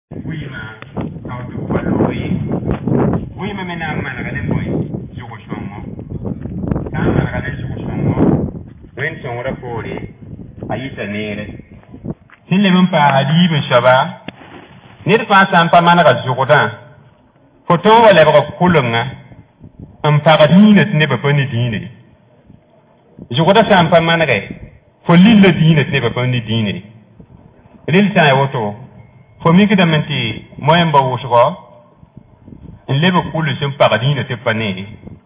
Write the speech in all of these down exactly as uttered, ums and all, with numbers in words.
Oui, ma, quand tu vois l'oreille. Oui, mais maintenant, ma, regardez moi, je vous chante moi. Quand ma, regardez, je vous chante moi. When son rapport est, aïe, nere. S'il n'est même pas à l'île, Shaba, n'est pas un pas manara Jourdain. Faut-on aller voir Coulonga, un paradine n'est pas ni dîner. Je voudrais faire un pas manare. Faut l'île de dîner n'est pas ni dîner. L'île saint auto. Faut mieux que d'amener, moi, un beau choix. In lebe kulu sun paradina te pane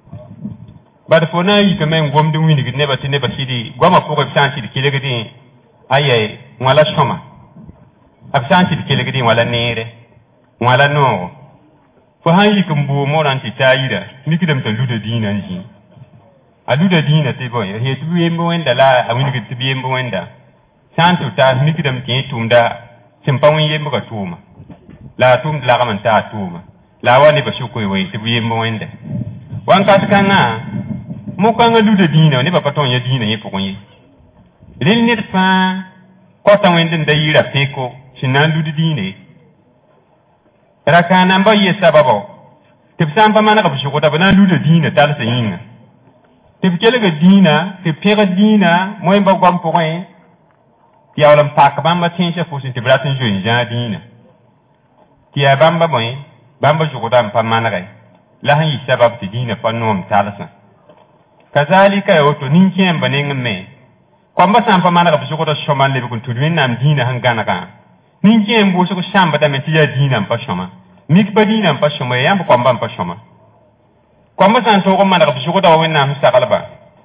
bad fona yi ke men gom dum wini ne ba tine ba sidi goma ko ko santi de kile gidi aye wala shoma ab santi de kile gidi wala nere wala no fo han yi kum bu mo ran ti tayida ni kidam ta lude dina nji a lude dina te boy he tu yembo wenda la a wini ke tu yembo wenda santu ta ni kidam ke tumda simpawin yembo ka tuma la tum la ga man ta tuma la wani ba shuko yi ti biye mo wende wan ka ta na mo ka nga lu de dina ne ba paton ya dina yi pokon yi rin ne fa ko ta wende da yira peko sinan lu de dina ra ka nan ba yi sababo ti san ba mana ka shuko ta ba na lu de dina tal sa yin ti kele ga dina ti pere dina mo ba gwam pokon ya wala pak ba ma tin se fusin ti bratin jo ja dina ti ya bamba moy bamba jugudan pa manare la han yi sabab ti dina pa nom talasa kazalika ya wato ninken banen me kwamba san pa manare bu jugudan shoman le bu tudwin nam dina han ganaka ninken bu su shamba da meti ya dina pa shoma mik pa dina pa shoma ya bu kwamba pa shoma kwamba san to ko manare bu jugudan wen nam sakalba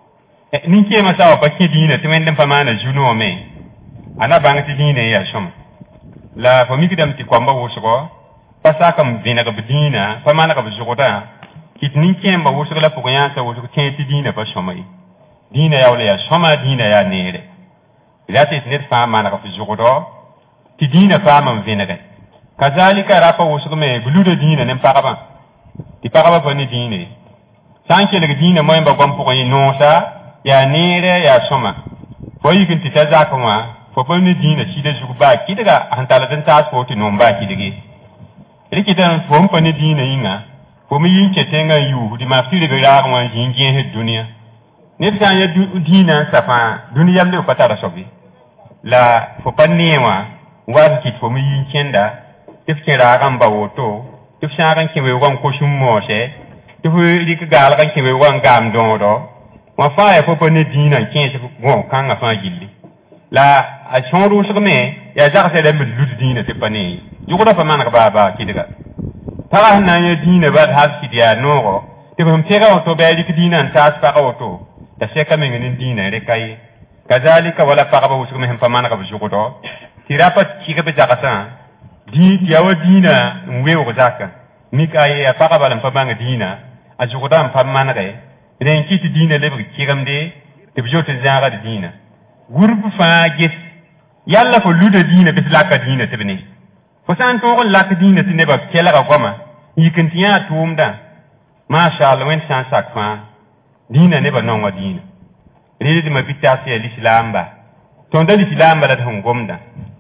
ninken ma sawa pa ke dina ti men pa mana juno me ana bang ti dina ya shoma la fa mikidam ti kwamba wo su ko pasa kam vina ka bidina pa mana ka bjogota kitnin kemba wo sugala pugonya sa wo sugala ti dina pa shomai dina ya wala ya shoma dina ya nere ilati net fa mana ka bjogodo ti dina fa man vina ka kazalika rapa wo sugame buluda dina nem pa ba ti pa ba ni dina sanke le dina mo emba gwam pugonya no sa ya nere ya shoma fo yikin ti tazakuma fo pa ni dina shida juguba kidaga antala den transport no mba kidigi rikitan fom pani dina yinga fom yin chetenga yu di ma fili be ra wan yin yin he dunia ne tan ya dina safa dunia mle ko tara sobi la fo pannewa wan kit fom yin kenda tif kera gam ba woto tif sha kan kiwe wan ko shum mose tif rik gal kan kiwe wan gam don do wa fa ya fo pani dina kin se gon kan ga fa gilli la a chonru sugme ya ja se le lu dina te pani yugoda fa manaka baba kidiga tara na ya dina ba has kidia no te bam tega auto ba dik dina ta ta auto ta se ka men nin dina re kai kazalika wala fa ba usu men fa manaka bu yugodo tirapa kiga be jakasa di yawa dina nwe wo zaka mikai ya fa ba lam fa banga dina a yugoda fa manaka ren kiti dina le bu kigamde te bu jote zanga dina gurbu fa gis yalla ko lude dina bislaka dina tebni fo san to la dina ti ne ba kela ga goma yikin tiya tumda masha Allah wen san sakfa dina ne ba non wa dina rede di ma bitasi al-islam ba ton da islam ba da hon gomda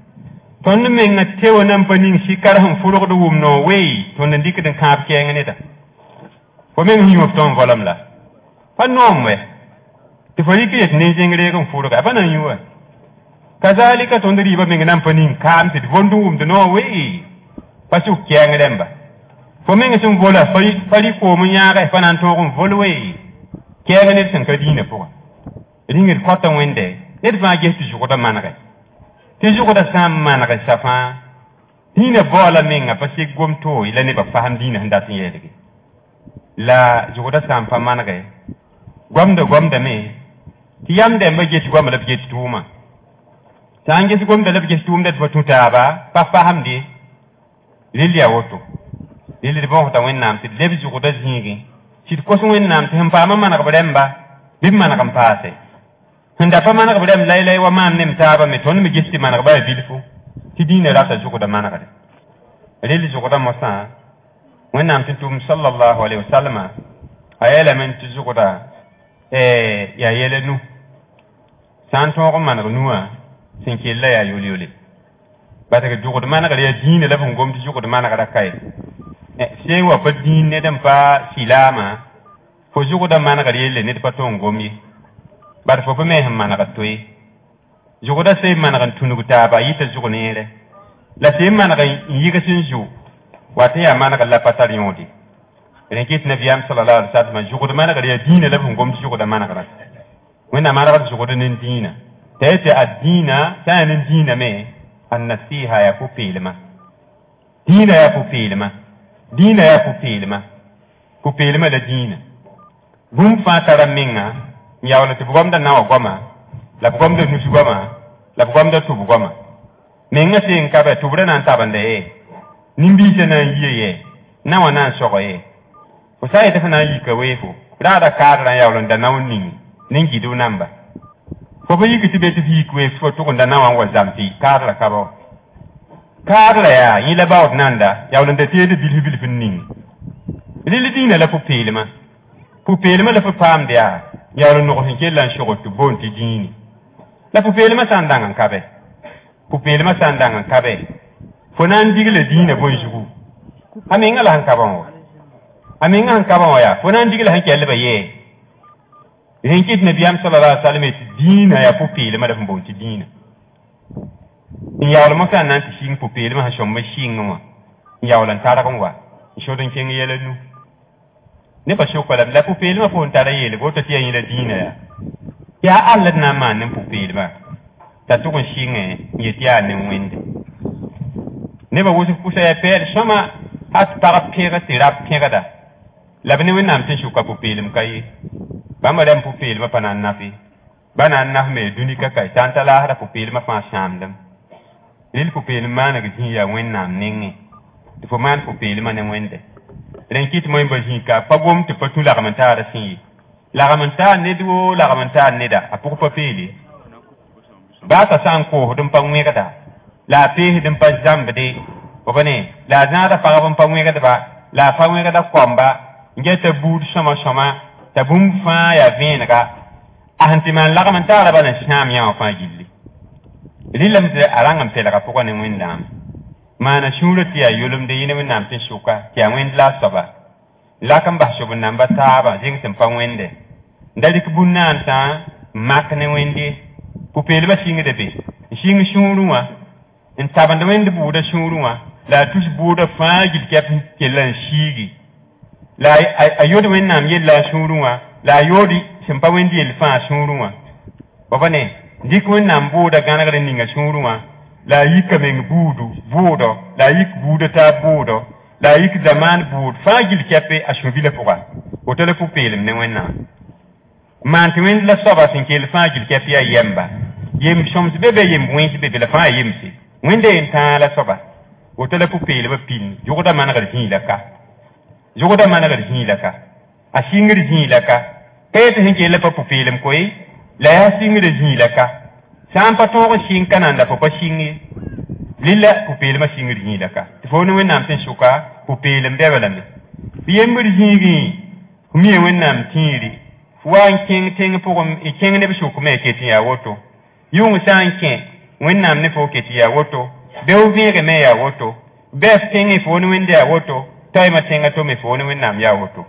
ton me nga tewo nan panin shi kar han furo do wum no way ton ndik den kap ke ngene ta fo men hi of ton volam la fa non we ti fo yiki ne jengre ko furo ga fa nan yuwa kazalika ton riba men nan panin kam ti vondu wum de no way pasu kyang demba fo men sun vola fari fari ko mun ya ga fanan to gon volwe kyang ne san ka dina po ringir kwata wende net ba ge ti juko da manaka ti juko da sam manaka safa dina bola men ga pasi gomto ila ne ba faham dina handa tin yede la juko da sam pa manaka gomda gomda me ti yamde ba ge ti gomda ge ti tuma sange si gom da lebe gestum da tuta ba pa faham di lilia woto lili bon ta wennam ti lebe ju ko da zingi ci ko so wennam ti hamba ma mana ko demba bim mana kam paase handa pa mana ko dem lay lay wa man nem taaba me ton mi gesti mana ko ba bilfu ti dine rata ju ko da mana ka lili ju ko da mosa wennam ti tum sallallahu alaihi wasallam ayela men ti ju ko da eh ya yele nu san to ko mana ko nuwa sin kella ya yoli yoli ba ta jugo de mana ga ya dine la fun gom ti jugo de mana ga kai e se wa pa dine dem pa silama fo jugo da mana ga yele ne pa ton gomi ba fo pa me ham mana ga toy jugo da se mana ga tunu ta ba yita jugo ne le la se mana ga yi ga sin ju wa ta ya mana ga la patar yodi ren kit nabiyam sallallahu alaihi wasallam jugo de mana ga ya dine la fun gom ti jugo da mana ga wena mana ga jugo de nin dina تأتي الدين كان الدين ما النسيها يا فوفيلما دين يا فوفيلما دين يا فوفيلما فوفيلما لدين بوم فاتر منا يا ولا تبغم دا ناو غما لا بغم دا نسو غما لا بغم دا توب غما منا سين كابا توبرا نان تابان ده نيمبي سنا ييه ناو نان سوغيه وسايت فنا يكا ويفو دا دا كادرا يا ولا دا ناو نين نينجي دو نمبر ko ba yiki tibe ti fi kwe fo to konda na wan wa zamti kadra kabo kadra ya yila ba nanda ya wala ndete de bil bil fin ning lili dina la fu pelema fu pelema la fu pam dia ya wala no ko hin lan shogo to bonti dini la fu pelema sandangan kabe fu pelema sandangan kabe fo nan digle dina bon jugu aminga la han kabon aminga han kabon ya fo nan digle han kelle ba ye Rinkit Nabiyam sallallahu alaihi wasallam ti dina ya pupile ma da fumbo ti dina. Ya wala maka nan ti shin pupile ma ha shomma shin ngwa. Ya wala tara kon wa. Shodon ken yele nu. Ne ba shokola la pupile ma fon tara yele go to ti yele dina ya. Ya Allah na ma nan pupile ma. Ta to kon shin e yeti ya ne wende. Ne ba wusu kusa ya per shoma hat para pera ti rap pera da. La bene wen nam tin shuka pupile m kai. Bamba dem pupil ma panan nafi bana naf me dunika kai tanta la hada pupil ma fa shamdam lil pupil ma na gji ya wennam ningi fo man pupil ma ne wende ren kit moy ba jinka pagom te patu la ramanta da sin la ramanta ne do la ramanta ne da apu papili ba ta san ko dum pa ngwe kata la pe dum pa zambde ko bane la na da pa pa ngwe kata ba la pa ngwe kata kwamba ngeta bud shama shama ta bum fa ya venga ahanti man la man tara bana sham ya fa gilli lilam de arangam te la ko ne windam mana shurati ya yulum de yine windam te shuka ya wind la saba la kan ba shubu namba taba jing tem fa wende ndali ku bunnan ta mak ne wende pu pele ba shinga de be shinga shuruwa in tabanda wende buda shuruwa la tus buda fa gil kap kelan shigi la ayodi wennam yella shuruwa la yodi sempa wendi el fa shuruwa babane dik wennam buda ganagare ninga shuruwa la yika men budu budo la yik buda ta budo la yik zaman bud fagil kape ashubile poka hotele pu pelem ne wennam man ti wen la soba sin kel fagil kape ya yemba yem shoms bebe yem wen bebe la fa yemsi wende en la soba hotele pu pelem pin jogoda managare hin la ka jogoda mana gar hilaka a singir hilaka kayta hinke la pa pupilem koy la ya singir hilaka sam pa to shin kananda pa shingi lilla pupilem singir hilaka fonu wenam ten shuka pupilem bebelambe biyembir hingi kumiye wenam tiri fuan king ting pogum e king ne bishu kuma keti ya woto yung sanke wenam ne fo keti ya woto bew vire me ya woto best king fonu wende ya woto tay ma tenga to me foni wennam ya woto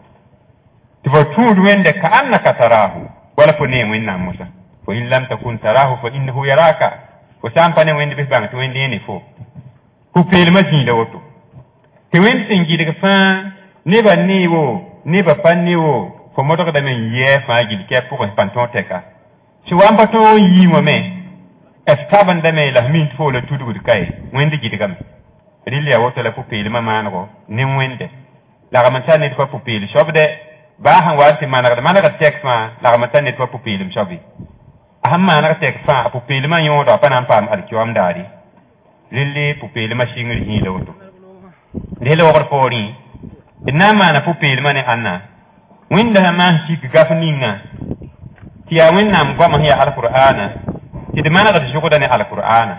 to fo tuud wende ka annaka tarahu wala fo ne wennam musa fo in lam takun tarahu fa innahu yaraka fo sampane wende be bang to wende ne fo ku pel ma jinda woto te wende singi de fa ne ba ni wo ne ba panni wo fo moto ka da men ye fa gil ke pour panton teka si wamba to yi mo me estaban da me la min fo le tudu de kai wende gidgam rili ya woto la pupili ma manago ni wende la ramanta ne fa pupili shobde ba han warti managa managa tek fa la ramanta ne fa pupili shobi aham managa tek fa pupili ma yodo pa nan pam al kiwam dari rili pupili ma shingri hi lo woto rili wogor fori inna mana pupili ma ne anna winda ma shi gafninga tiya winnam goma hiya alqur'ana ti de managa jogoda ne alqur'ana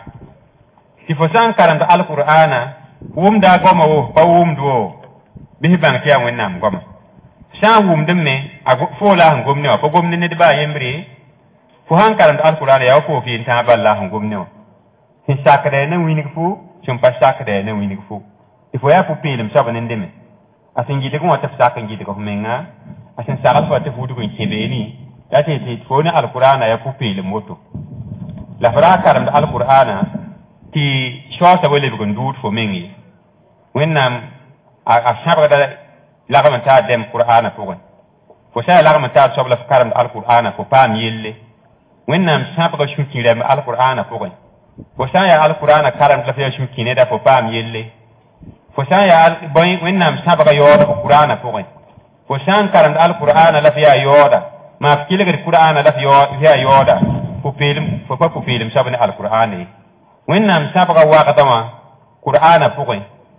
ti fo san karanta alqur'ana wum da goma wo pa wum do bi bang ti an wennam goma shan wum dum ne ago fo la ngom ne pa gom ne ne ba yemri fo han karanta alqur'ana ya ko fi ta balla ngom ne hin sakare ne wini fu sẽn pa sakdɛ ne wĩneg fo tɩ fo yaa pʋ-peelem soab n deme a sẽn gɩdg wã tɩ f sak n gɩdg f menga a sẽn sagl fa tɩ f wudg n kẽ beene yaa tɩ tɩ fo ne alkurana yaa pʋ-peelem woto la f raa karemd alkurana tɩ soasa wa lebg n dʋʋd fo meng ye wẽnnaam a sãbgda lagm n taa dɛm kur'ana pʋgẽ fo sã yaa lagm n taa soab la f karemd alkurana fo paam yelle wẽnnaam sãbga sũ-kĩ rɛm alkurana pʋgẽ fo sã n yaa alkurana karemd la f yaa sũ-kĩ neda fo paam yelle fo sã n yaa wẽnnaam sãbga yaoodg kur'ana pʋgẽ fo sã n karemd alkurana la f yaa yaooda maa f kelgd kur'ana la f yaa yaooda fo pa pʋ-peelem soab ne alkurana ye wẽnnaam sãbga wagda wã kur'ana pʋgẽ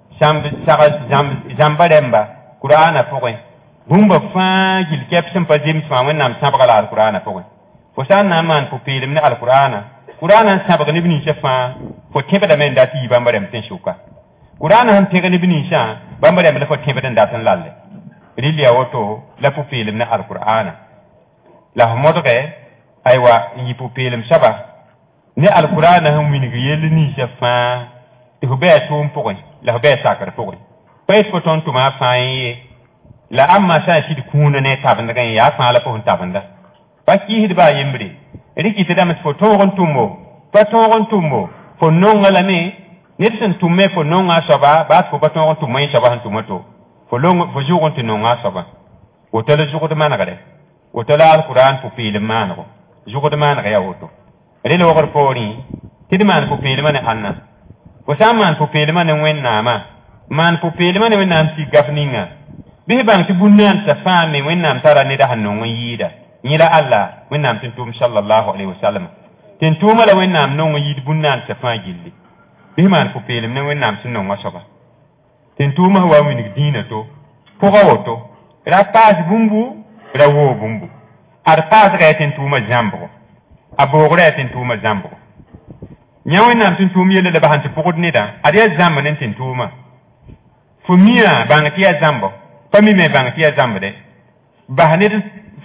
zãmba rẽmba kur'ana pʋgẽ bũmba fãa gill kɛp sẽn pa zems fãa wẽnnaam sãbga la alkurana pʋgẽ fo sã n na n maan pʋ-peelem ne alkurana kur'ana n sãbg neb ninsã fãa fo tẽbdame n dat yɩ bãmba rẽmb tɩ n sʋka kur'ana sẽn pẽg neb ninsã bãmba rẽmb la fo tẽbd n dat n lalle rɩl yaa woto la pʋ-peelem ne alkurana la f modgɛ aywa n yɩ pʋ-peelem soaba ne alkurana sẽn wing yell ninsã fãa tɩ f bɩ a tʋʋm pʋgẽ la f bɩ a sakr pʋgẽ pa yet fo tõnd tʋma fãa ye la amma sã n sɩd kũuna ne tabendgẽ yaa fãa la fo sẽn tabenda pa kiisd baa yembre rɩkɩtdame tɩ fo tõog n tʋmbo pa tõog n tʋmbo fo nonga lame ned sẽn tʋm me fo nonga a soaba baa tɩ fo pa tõog n tʋm yẽ soaba sẽn tʋma to fo zʋg n tɩ nonga a soaba woto la zʋgd manegre woto la alkuran pʋ-peelem maanego zʋgd maaneg yaa woto rel wogr poorẽ tɩ d maan pʋ-peelmã ne ãnna fo sã n maan pʋ-peelmã ne wẽnnaamã maan pʋ-peelmã ne wẽnnaam tɩ gaf ninga bɩ f bãng tɩ bũn-naansã fãa me wẽnnaam tara neda sẽn nong n yɩɩda yẽla alla wẽnnaam tɩ n tʋʋm sallallahu alaihi wasallam tɩ n tʋʋma la wẽnnaam nong n yɩɩd bũn-naansã fãa gilli bɩ f maan pʋ-peelem ne wẽnnaam sẽn nongã soaba tɩ n tʋʋma f wa wing dĩinã to pʋga woto ra paas bũmbu ra woo bũmbu ad paasga yaa tɩ n tʋʋma zãmbgo a boogra yaa tɩ n tʋʋma zãmbgo yã wẽnnaam tɩ n tʋʋm yella la basẽn tɩ pʋgd neda ad yaa zãmb ne tɩ n tʋʋma fo mia bãng tɩ yaa zãmbo pa mi me bãng tɩ yaa zãmbde bas ned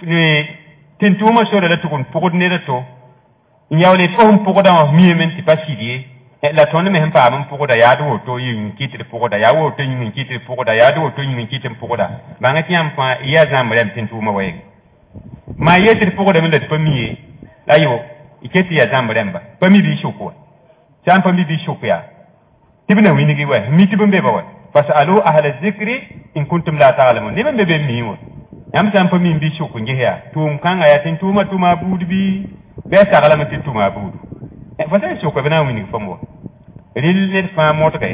tɩ n tʋʋmã sora la tɩg n pʋgd neda to n yaoole fo sẽn pʋgda wã miime tɩ pa sɩd ye la tõnd me sẽn paam n pʋgda yaad woto yĩng n kɩt d pʋgda yaa woto yĩng n kɩt d pʋgda yaad woto yĩng n kɩt n pʋgda bãng tɩ yãmb fãa yaa zãmb rɛm tɩ n tʋʋmã wɛɛge maa yet d pʋgdame la d pa mi ye la yo y ket tɩ yaa zãmb rẽmba pa mi bɩ y sʋk wa sã n pa mi bɩ y sʋk yaa tɩ b na wĩnigi wa mi tɩ b n be ba wa fasalu ahla zikri in kuntum la ta'lamun neb n be be mi wa yãmb sã n pa mi n bɩ sʋk n ges yaa tʋʋm kãngã yaa tɩ n tʋʋma tʋma a buud bɩ bɩ a saglame tɩ tʋma a buudu fa sã n sʋka b na n wĩnig fãmb wa rel ned fãa modge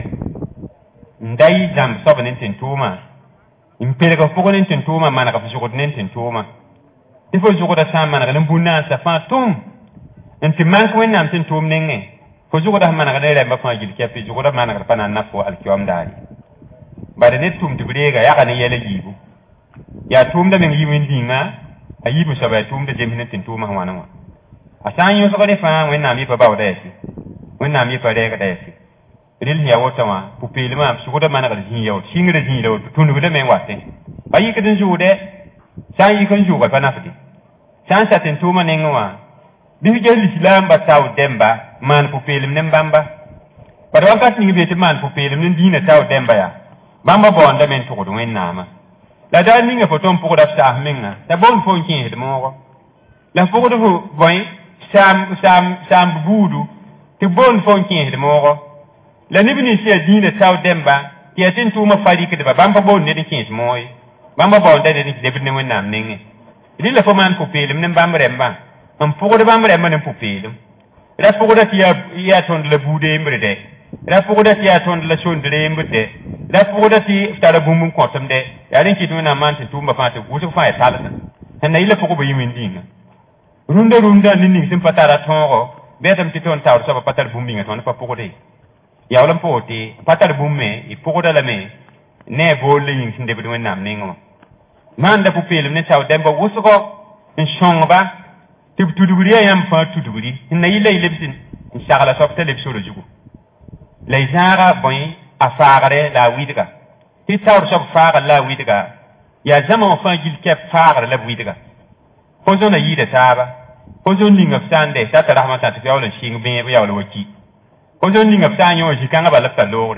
n da yɩ zãmb soab ne tɩ n tʋʋma n pelg f pʋgẽ ne tɩ n tʋʋma maneg f zʋgd ne tɩ n tʋʋma tɩ fo zʋgda sã n maneg ne bũn-naansã fãa tʋm n tɩ mank wẽnnaam tɩ n tʋʋm nengẽ fo zʋgda sẽn maneg ne rɛmbã fãa gil kɛpɩ zʋgda manegd pa na n na fo alkiom daare bala ned tʋm tɩ b reega yaga ne yɛla yiibu yaa tʋʋmda meng yɩ wẽn-dĩngã a yiibu soaba yaa tʋʋmda zems ne tɩ n tʋʋma sẽn wãna wã a sã n yõsg ne fãa wẽnnaam yɩ pa baooda yɛsɩ wẽnnaam yɩ pa rɛɛgda yɛsɩ rel sẽn yaa wotã wã pʋ-peelmã sʋgda manegd zĩig ya woto sɩngrã zĩig la woto tũnugdame n watẽ pa yikd n zʋʋdɛ sã n yik n zʋʋga pa nafde sã n sa tɩ n tʋʋma nengẽ wã bɩ f ges lislaamba tao dɛmba maan pʋ-peelem ne bãmba bad wakat ning bee tɩ maan pʋ-peelem ne dĩinã tao dɛmba yaa bãmba baoondame n tʋgd wẽnnaamã la daa ninga fo tõnd pʋgda f saas menga t'a boond fo n kẽesd moogo la pʋgd fo bõe saamb buudu tɩ boond fo n kẽesd moogo la neb nins yaa dĩinã tao dɛmba tɩ yaa tɩ n tʋʋma fa rɩkdba bãmba boond ned n kẽes moo ye bãmba baoonda ned n lebd ne wẽnnaam nengẽ rẽ la fo maan pʋ-peelem ne bãmb rẽmbã n pʋgd bãmb rẽmbã ne pʋ-peelem ra pʋgda tɩ yaa tõnd la buud embrdɛ ra pʋgda tɩ yaa tõnd la sõndr embrdɛ ra pʋgda tɩ f tara bũmb n kõtemdɛ yaa rẽ kɩt wẽnnaam maan tɩ tʋʋmba fãa tɩ wʋsg fãa yaa talsã sẽn na yɩla pʋgba yɩ wẽn-dĩngã rũndã rũndã ne ning sẽn pa tara tõogo bɩatame tɩ tõnd taoor soaba pa tar bũmb yĩnga tõnd pa pʋgde yaool n pʋgd tɩ pa tar bũmb me y pʋgda lame ne a bool la yĩng sẽn debd wẽnnaam nengẽ wã maanda pʋ-peelem ne tao dɛmba wʋsgɔ n sõngba tɩ b tudgri yaa yãmb fãa tudgri sẽn na yɩla y lebs n sagla soab t'a leb sora zugu la y zãaga bõe a faagre la a wɩdga tɩ taoor soab faagr la a wɩdga yaa zãma wã fãa gil kɛp faagr la b wɩdga fo zõna yɩɩda taaba fo zõn ninga f sã n dɛ t'a ta rasmã tã tɩ f yaool n sɩng bẽeb yaool wa ki Ojo ninga ptanyo jikanga bala talore.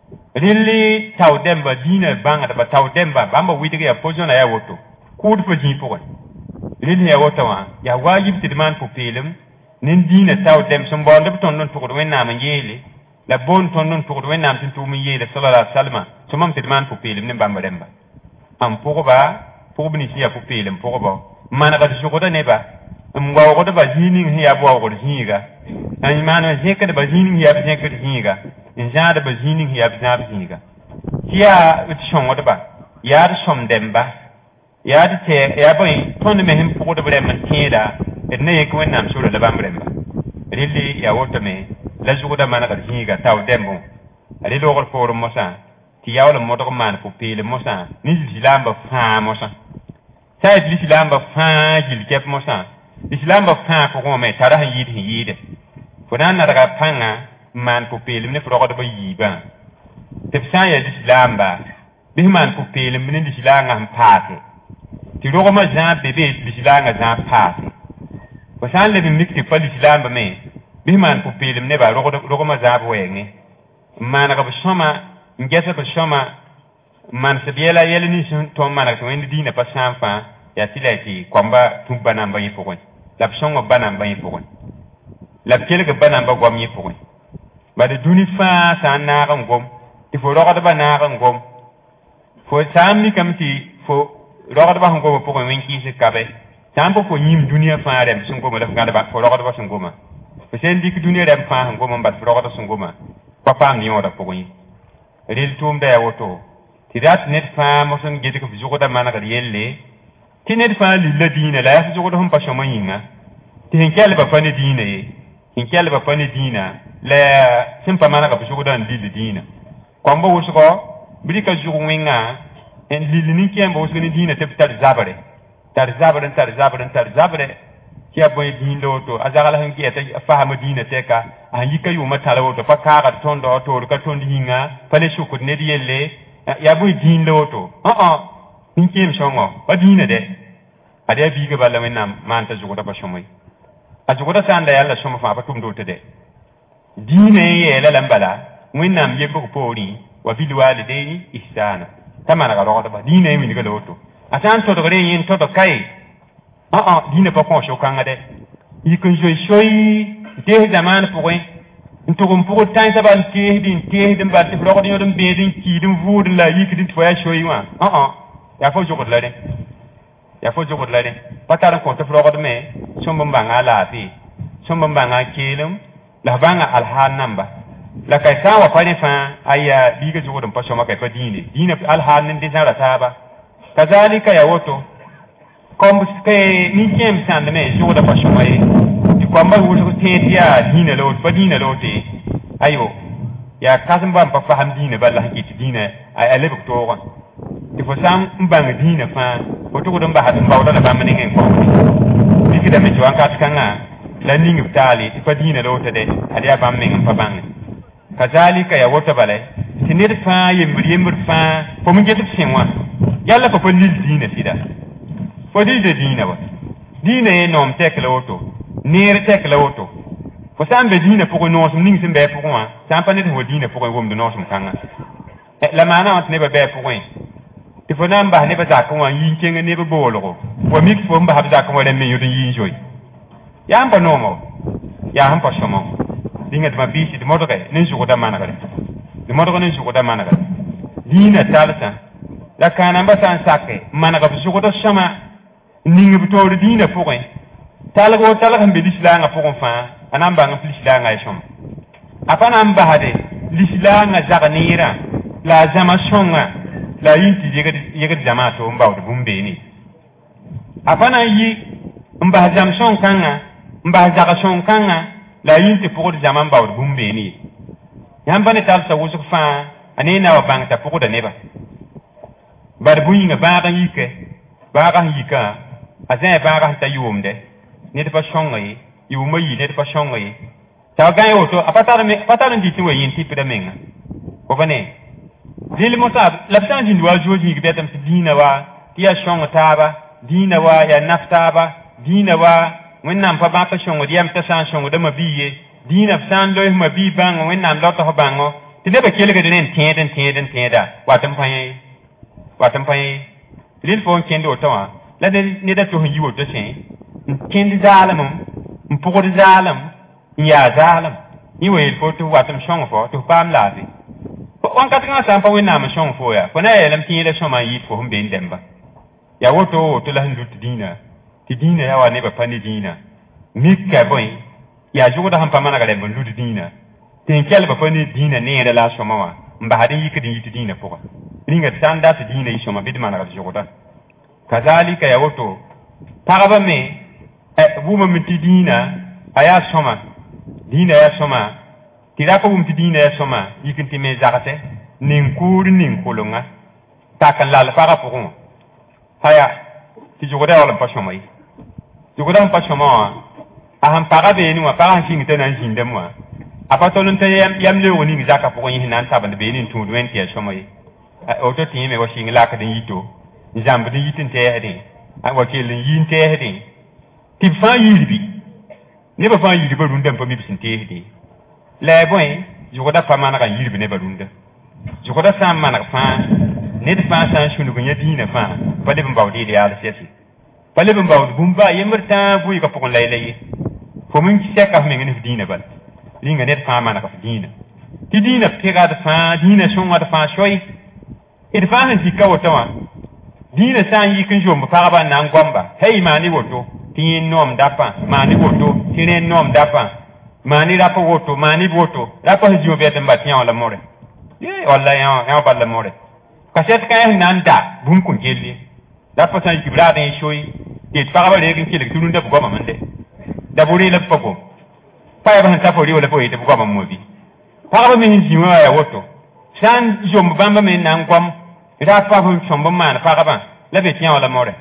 Really tau demba dina banga da tau demba bamba widige ya pojo na ya woto. Kud fo jipo. Really ya woto wa ya wajib tidman pu pelem nin dina tau dem sombo de ton non pu wenna ma yele. La bon ton non pu wenna tin tu mi yele sallallahu alaihi wasallam. Somam tidman pu pelem nin bamba demba. Am pourba pour bénéficier pour pelem pourba. Mana ka jogoda neba. Mwa wodo ba jining hiya bo wodo higa. An mana zeka de ba jining hiya ba zeka higa. In jade ba jining hiya ba zeka higa. Kia ut shongo de ba. Ya de som demba. Ya de te ya boy tonde me him pour de ba man keda. Et ne ko nam sura de bambremba. Rili ya wodo me la jogoda mana ka higa taw dembo. Ari lo gol for mosa. Ti ya wala modo man pour pele mosa. Ni zilamba fa mosa. Sai l'islam fa jil kep mosa. Islam ba fa ko me tara han yid yid fo nan na daga panga man ko pelim ne fo ko ba yiba te fa ya islam ba bi man ko pelim ne islam ngam paate ti ro ma ja bebe islam nga ja paate fo san le bi mikti fa islam ba me bi man ko pelim ne ba ro ko ma ja bo yenge man ga ba shoma ngesa ba shoma man se biela yele ni to man ko en dina pa sanfa ya tilati kwamba tumba namba yi pokon la psongo bana mba yi pokon la kelga bana mba gwam yi pokon ba de duni fa sa na ran gom ti fo roga ba na ran gom fo sammi kamti fo roga ba ngom pokon wen ki se kabe tambo fo nyim dunia fa rem sun goma da fa ba fo roga ba sun goma fo sen dik dunia rem fa ngom ba fo roga sun goma papa mi ora pokon ril tum da woto ti dat net fa mo sun gedi ko bijugo da mana ga yelle tinet fa lilla dina la yasu jogo hum pasho mayinga tin kele ba fane dina ye tin kele ba fane dina la simpa mana ka jogo dan lilla dina kwamba wusu ko bidika jogo winga en lilla ni kemba wusu ni dina te tar zabare tar zabare tar zabare tar zabare kiya boy din loto azagala han kiya te fahama dina te ka an yika yu matala woto pa ka ga tondo to ka tondi hinga fane shukur ne diyelle ya boy din loto ah ah ninkem shongo badina de ade biga balla wenna manta jugoda ba shomoy a jugoda sanda yalla shomo fa batum do tede dine ye la lambala wenna am yebbo pori wa bil walidaini ihsana tamana ga rogoda ba dine mi diga loto atan to do gare yin to do kai ah ah dine pa kon shokanga de yikon joy shoy de zaman pouroi ntogum pour tan sabal ke din ke din ba te rogoda yodum be din ki din vud la yikidin to ya shoy wa ah ah ya fo jogo lade ya fo jogo lade patara ko to frogo me sombo mbanga la fi sombo mbanga kelum la banga al han namba la kai sa wa fani fa aya biga jogo dum pasoma kai fa dine dine al han nin dizara taba kazalika ya woto kom ke ni kem sande me jogo da pasoma e di kwamba wuto te dia dine lo fa dine lo te ayo ya kasamba pa fa ham dine balla hakiti dine ay alebe to wa il faut sam mbang dina fa foto ko dum ba hadum bawda na bamani ngen ko dikida me tuan ka kanga la ningi tali fa dina lo tede adiya bam men fa bang kazalika ya wota bale tinir fa yember yember fa fo mun jetu senwa yalla ko lil dina sida fo di de dina wa dina e nom tekla woto ner tekla woto fo sam be dina pour no sum ningi sembe pour moi sam pa net ho dina pour ngom de no sum kanga la mana wat ne ba be pour il faut namba ne ba za ko wan yin kenga ne ba bolo wa mik fo mba habza ko wala me yudin yin joy ya amba no mo ya ham pa shomo dinga ma bisi de modo kay nin suko da mana kale de modo ko nin suko da mana kale dina talata la kana mba san sakke mana ka suko do shama ninga buto dina fo ko talago talaga mbe lislanga fo ko fa anamba nga lislanga shom apana mba hade lislanga zaganira la zama shonga la yinti yega yega jama to mba o bumbe ni apana yi mba jam shon kanga mba jaga shon kanga la yinti pour jama mba o bumbe ni yamba ne tal sa wusu fa anena wa bangta pour da neba bar buyinga ba ga yike ba ga yika azan ba ga ta yumde ne de pa shonga yi yuma yi ne de pa shonga yi ta ga yo to apata me apata ndi ti wa yinti pe da menga ko bane dil musab la tan din wa joji gi betam dina wa tiya shonga taba dina wa ya naftaba dina wa wannan fa ba ka shonga diyam ta san shonga da mabiye dina san loy ma bi bang wen nam lot to bango ti ne ba kele ga den tieden tieden tieda watam pay watam pay lin fon kendo to wa la ne da to yi wo to sen kendi zalam mpugod zalam ya zalam ni we fo to watam shong fo to pam la bi wan ka tinga sam pa wen nam shong fo ya ko na yelam ti le shoma yi fo hum ben demba ya woto to la ndu dina ti dina ya wa ne ba pani dina mikka boy ya jugo da han pa mana ga le ndu dina tin kel ba pani dina ne da la shoma wa mba hadin yiki din yiti dina fo ringa tanda ti dina yi shoma bid mana ga jugo da kazalika ya woto paraba me buma miti dina aya shoma dina ya shoma tira ko bum dina ya shoma yikin ti me zakate nin kuri nin kolonga takan lal para pokon haya ti jogoda wala pa shoma yi jogoda pa shoma aham para be ni wa para shin te nan shin dem wa apatolun te yam yam le woni zaka pokon yi nan taban be ni tu twenty ya shoma yi o to ti me wa shin la ka den yito jambe den yitin te hedi a wakilin yin te hedi ti fa yirbi ne ba fa yirbi ba runda pa mi bisin te hedi la boy jogoda pa mana ga yirbi ne ba runda jogoda sam mana fa ne de fa san shunu gunya dina fa pa de ba wadi ya sesi pa le ba wadi bumba yemirta buyi ka pokon laylay fo mun ki seka me ngene dina ba linga ne fa mana ka dina ti dina pega da fa dina shon wa da fa shoy id fa han ti ka wata dina san yi kin jom fa ba nan gomba hey mani woto tin nom dapa mani woto tin nom dapa mani rapo woto mani woto rapo hijo be tan batiya wala more ye walla ya ya balla more kaset kay nan da bum kun gelli rapo san ki brada en shoy ke fa ba le kin kele tunun da goma mande da buri la poko pa ba han tapori wala po ite goma mo bi fa ba min jiwa ya woto san jom bamba men nan gom ida fa hum chombo man fa ba la be tiya wala more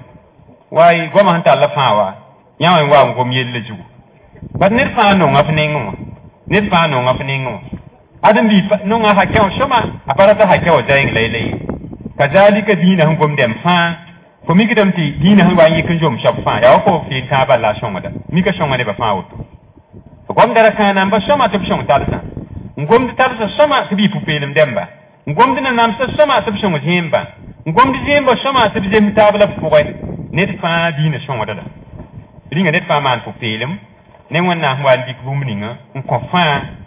wai goma hanta la fa wa nyawa wa ngom yelle jugu but ne fa no ngafne ngo ne fa no ngafne ngo adam bi no nga ha kyaw shoma aparata ha kyaw jayin lele kazalika dina hum gom dem fa ko mi kidam ti dina hum wa yi kun jom shop fa ya ko fi ta ba la shoma da mi ka shoma ne ba fa wuto gom dara kana ba shoma to shoma talsa ngom talsa shoma bi pupelem demba ngom dina nam sa shoma to shoma jemba ngom di jemba shoma to jem tabla fuwe net fa dina shoma da ringa net fa man pupelem ne wonna hwal dik bumninga ko fa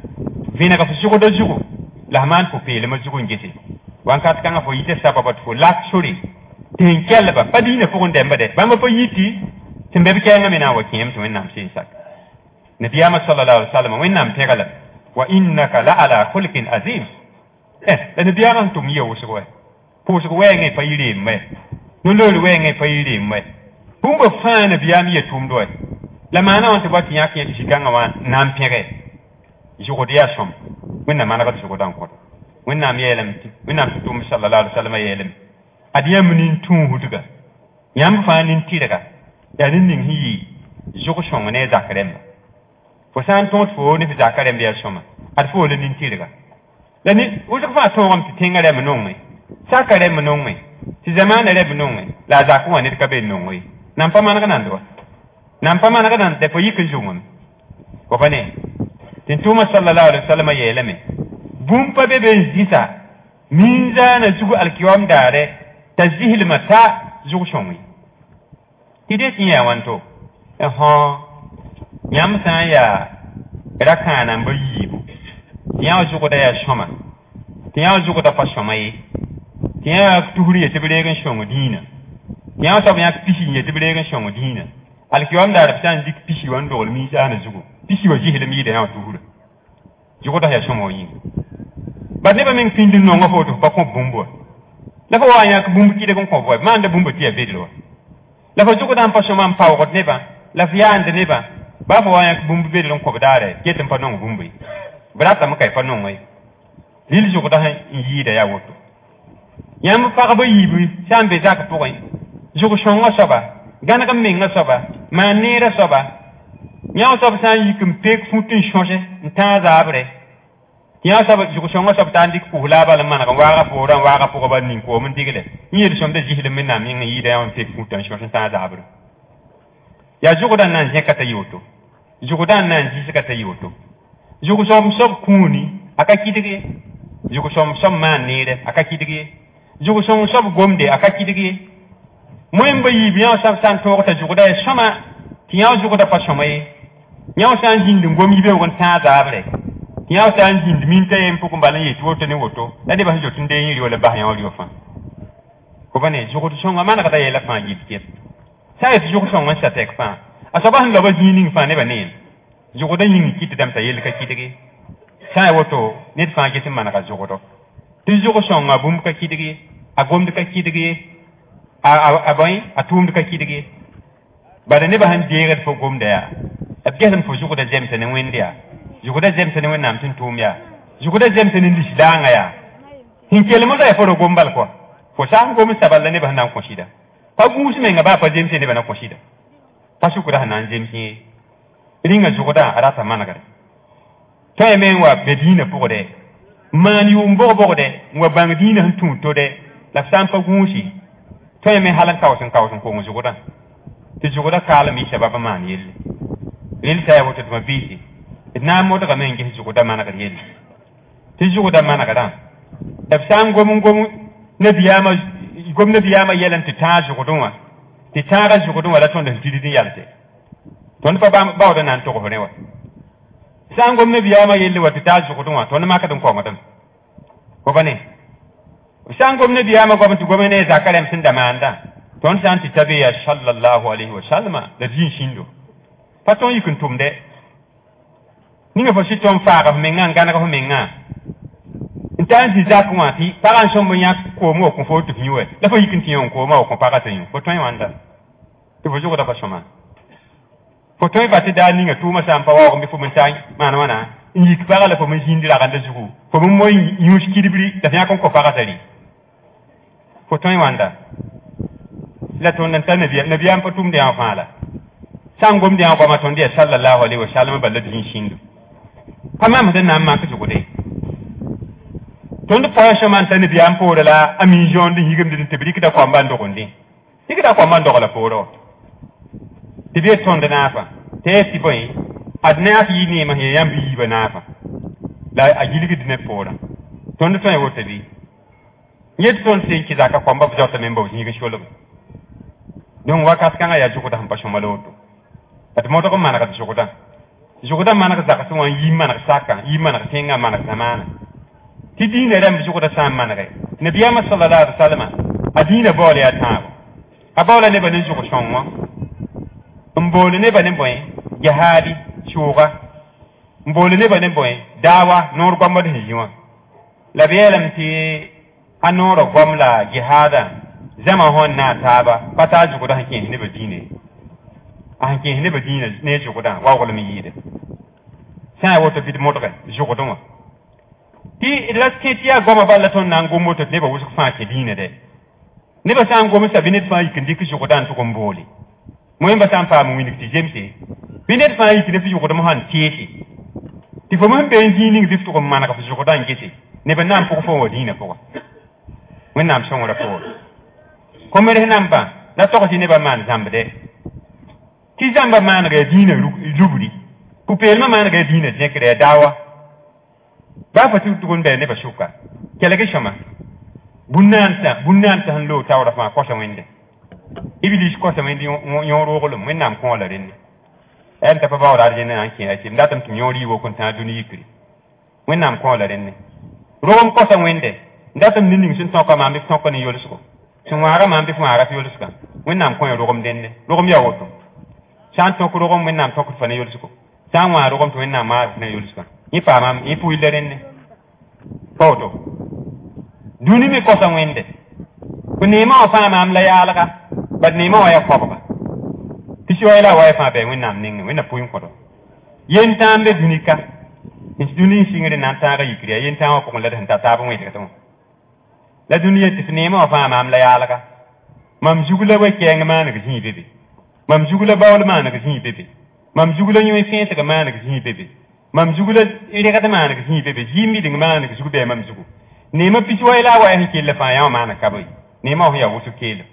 vina ka fusugo do jugo la man pupelem jugo ngete wankat kanga fo yite sababat fo lak suri tin kelba padina fo ndemba de bamba fo yiti timbe bi kenga mena wa kiem to wennam sin sak nabiyama sallallahu alaihi wasallam wennam tegala wa innaka la ala khulqin azim eh la nabiyama tum yewo so we po so we ngai fa yire me no lo we ngai fa yire me bumba fa nabiyama ye tum do la mana on te bati yak ye shikanga wa nam pere jugo dia som wennam mana ka jugo dan ko wennam yelam wennam tum sallallahu alaihi wasallam yelam adiya munin tun hutuga yam fa nin tiraga ya nin nin hi jugo shonga ne zakarem fo san ton fo ni fi zakarem biya shoma ad fo le nin tiraga la ni uzo fa to ram ti tingare munongwe sakare munongwe ti zamana le munongwe la zakwa ni ka be nongwe nam pa mana kanan do nam pa mana kanan de fo yikin jungum ko fa ne tin tuma sallallahu alaihi wasallam yelame bum pa be be zisa minza na jugo alkiwam dare tazihil mata jugo shonwi tide tiya wanto eho nyam san ya rakana mbo yibu tiya jugo da ya shoma tiya jugo da pa shoma yi tiya tuhuri te bilegen shongo dina tiya so ya pishi ye te bilegen shongo dina alkiwam dare tan dik pishi wando mi sana jugo pishi wa jihil mi da ya tuhuri jugo da ya shoma yi ba ne ba men pindin no ngafo to ba ko bumbo la fa wa ya bumbu ki de ko ko ma anda bumbu ti e bedlo la fa jugo dan pa shoma am pa ko ne ba la fa ya ande ne ba ba fa wa ya bumbu bedlo ko dare ketem pa no bumbu brata ma kai pa no ngai lil jugo da yi da ya woto yam pa ba yibu sambe zaka po ngai jugo shonga soba gana kam menga soba ma nera soba nyaw soba san yikum pek futin changer nta za abre ya saba jugo shonga sab tan dik pula bala man ga waga pora waga po ba nin ko mun digele ni yel shonda jihile min na min yi da yon tek futan shon ta zabru ya jugo dan nan je kata yoto jugo dan nan ji kata yoto Jugu som sob kuni aka kidigi. Jugu som som man nere aka kidigi. Jugu som sob gomde aka kidigi. Moyen bayi biyan sam san to ta jugu da sama tiyaw jugu da pasomay. Nyaw san jindi ngomi be won ta zabre. Tiyaw san jindi min tay mpuku mbalan yetu woto ni woto. La de ba jotu nde yiri wala ba yan yo fa. Ko bane jugu to songa mana kata yela fa gitket. Sa et jugu songa sa tek fa. Asaba han loba jini fa ne banin. Jugu da yin kiti dam ta yel ka kitigi. Sa woto net fa giti mana ka jugu do. Ti jugu songa bum ka kitigi, agom de ka kitigi, a a boy atum de ka kitigi. Bada ne ba han deegat fo gom da ya. At gesen fo jugu da jemse ne wendia. Jugu da jemse ne wenam tin tum ya. Jugu da jemse ne lisdanga ya. Hin kelmo da fo gombal ko. Fo sa gom sabal ne ba nan ko shida. Pa gusi me nga ba pa jemse ne ba na ko shida. Pa shukura hanan jemse. Ringa jugu da arata managar. Toy men wa bedina pour de. Man yu mbo bo de, wa bang dina hu to de. La sampa gusi. Toy men halan kawsan kawsan ko mu jugu da. Ti jugu da kala mi shababa man yel. Yel tay woto ma bisi. Idna mo daga men ngi jugu da managar yel. Ti jugu da managar da. Ef sam gomu gomu na biyama gom na biyama yelan ti ta jugu dunwa. Ti tara jugu dunwa la ton da didi yalte. Ton pa ba ba da nan to ko ne wa. San gom ne biya ma yelle wata ta ju kudun wa ton ma ka dun ko madan. Ko bane. San gom ne biya ma gwamnati gwamnati zakalem sun da manda. Ton san ti tabiya sallallahu alaihi wa sallama da jin shindo. Paton yikun tumde. Ninga fo siton fa ga menga ngana ko menga. Intan ti zakwa ti paran so mo yak ko mo ko fo tu niwe. La fo yikun ti on ko ma ko pa ka tin. Ko ton wanda. Ti fo jogo da pa soma. Fotoy bati da ninga tuma sampa wa ko mi fu mun tay mana wana yi kpara la fo mun jindi la ganda jugu fo mun moy yush kidibri da fa kon ko fara tali fotoy wanda la ton nan tan nabi nabi am patum de en fala sangom de en ko ma ton de sallallahu alaihi wasallam balad hin shindu kama ma dan nan ma ka jugu de ton de fa shaman tan nabi am po la ami jon de higam de tebrik da ko mbando gondi higda ko mbando la poro tibe tonde nafa te ti boy adna fi ni ma he yambi ba nafa la agiligi dine pora tonde to e wote bi yet ton se ki zaka kwamba bjota membo ni ga sholo don wakat kanga ya juko da hampa shomaloto at moto ko mana ka juko da juko da mana ka zaka so wan yimma na saka yimma na tenga mana zamana ti dine ram juko da sam mana ga nabiyama sallallahu alaihi wasallam adina bole ya tawo abola ne banin juko shonwa mbole ne banen boy jihadi shuga mbole ne banen boy dawa nor gwamma de hiwa la belam ti anoro gwamla jihada zama hon na taba pata jugo da hakin ne badine a hakin ne badine ne jugo da wa wala mi yide sai woto bid motoka jugo do ti laske ti ya gwamma balla ton nan gomo to ne ba wusu fa ke dine de ne ba san gomo sabine fa yikin dik jugo dan to gomboli moyen ba tan fa mu winik ti jemse binet fa yi ti fi ko mo han tieti ti fo mo be jini ngi to ko mana ka fi ko dan gete ne ba nam ko fo wadina ko wen nam so ngora ko ko mere nam ba na to ko ti ne ba man zambe ti zamba man ga dina lubudi ku pe ma man ga dina je kre dawa ba fa tu ko be ne ba shuka kele ke shama bunanta bunanta han lo tawra fa ko sa wende iblis ko sa mendi yon rogolo men nam ko la ren en ta pa ba wala jene an ki ati ndatam ti nyori wo kon ta duni yikri men nam ko la ren rogom ko sa wende ndatam nini sun to ko ma mi to ko ni yolusko sun wara ma bi fu ara fi yoluska men nam ko rogom denne rogom ya woto san to ko rogom men nam to ko fa ni yolusko san wa rogom to men nam ma na yoluska ni pa ma ni pu ile ren foto duni mi ko sa wende ko ni ma fa ma am la ya alaka bad ni ma wa ya ko ba ti shi wa ila wa fa be winam ning winna puin ko do yen tambe dunika in duni singere nan ta ga yikriya yen tawa ko la dan ta ta ba wi ta to la duniya ti ni ma fa ma am la ya alaka mam jugula wa ke ngama na gi bebe mam jugula bawul ma na gi bebe mam jugula nyoy fi ta ga ma na gi bebe mam jugula ire ga ta ma na gi bebe jimi ding ma na gi be mam jugu ni ma pi shi wa ila wa ya ke la fa ya ma na ka bai ni ma ho ya wusu kelo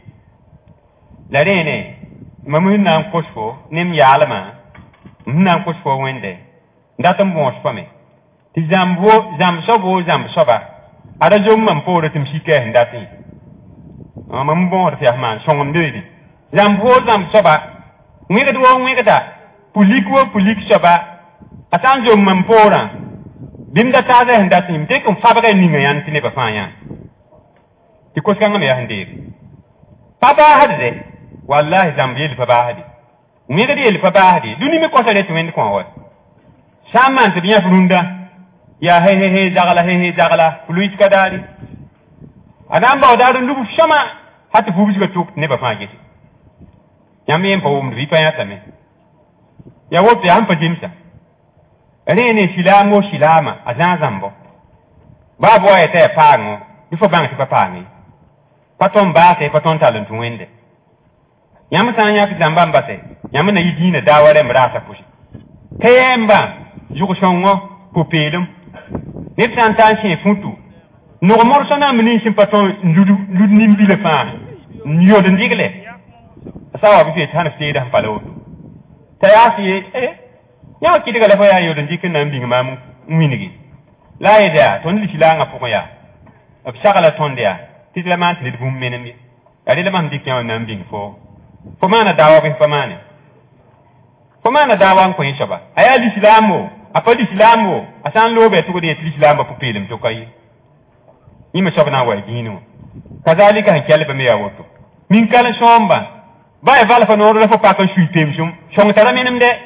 la rene mamun nan kosfo nim yalama nan kosfo wende ndatam bon spame ti zambo zam sobo zam soba ada jom man pore tim shike ndati ama mbon ti ahman songom deedi zambo zam soba ngega do ngega da pulik wo pulik soba atan jom man pora bimda taza ndati mte kum fabaga ninga yan tine ba fanya ti koskanga me ya hande papa hadde wallahi zambi fa ba hadi ngega di fa ba hadi duni mi kosale to men ko wa shaman to biya furunda ya he he he jagala he he jagala fuluit kadari adam ba daru lubu shama hatu fubi ko tuk ne ba fage yami en pawum ri pa ya tame ya wote am pa jimsa rene silamo silama azanzambo babu wa ete pango bifo bang ti papangi paton ba te paton talent wende yam sanya ki zamba mbate yam na yidina dawale mrata pushi kemba jugo shongo popelum net santan chin futu no morsona mini sin paton ludu ludu nimbi le fa nyo de ndigle sawa bi fe tan ste da palo tayasi eh ya ki diga le fa ya yo de ndikin na mbi ngam minigi la ida ton li silanga poko ya ab shagala tonde ya titla man li bum menemi ali le man dikya na mbi fo fo mana dawa bi famane fo mana dawa ko yishaba aya li silamo apa di islamu asan lobe to de islamu pu pelem to kai ima shabna wa dinu kazalika han kelbe me yawoto min kala shomba ba e vala fa no ro fa pa kan shuitem shum shong tara menem de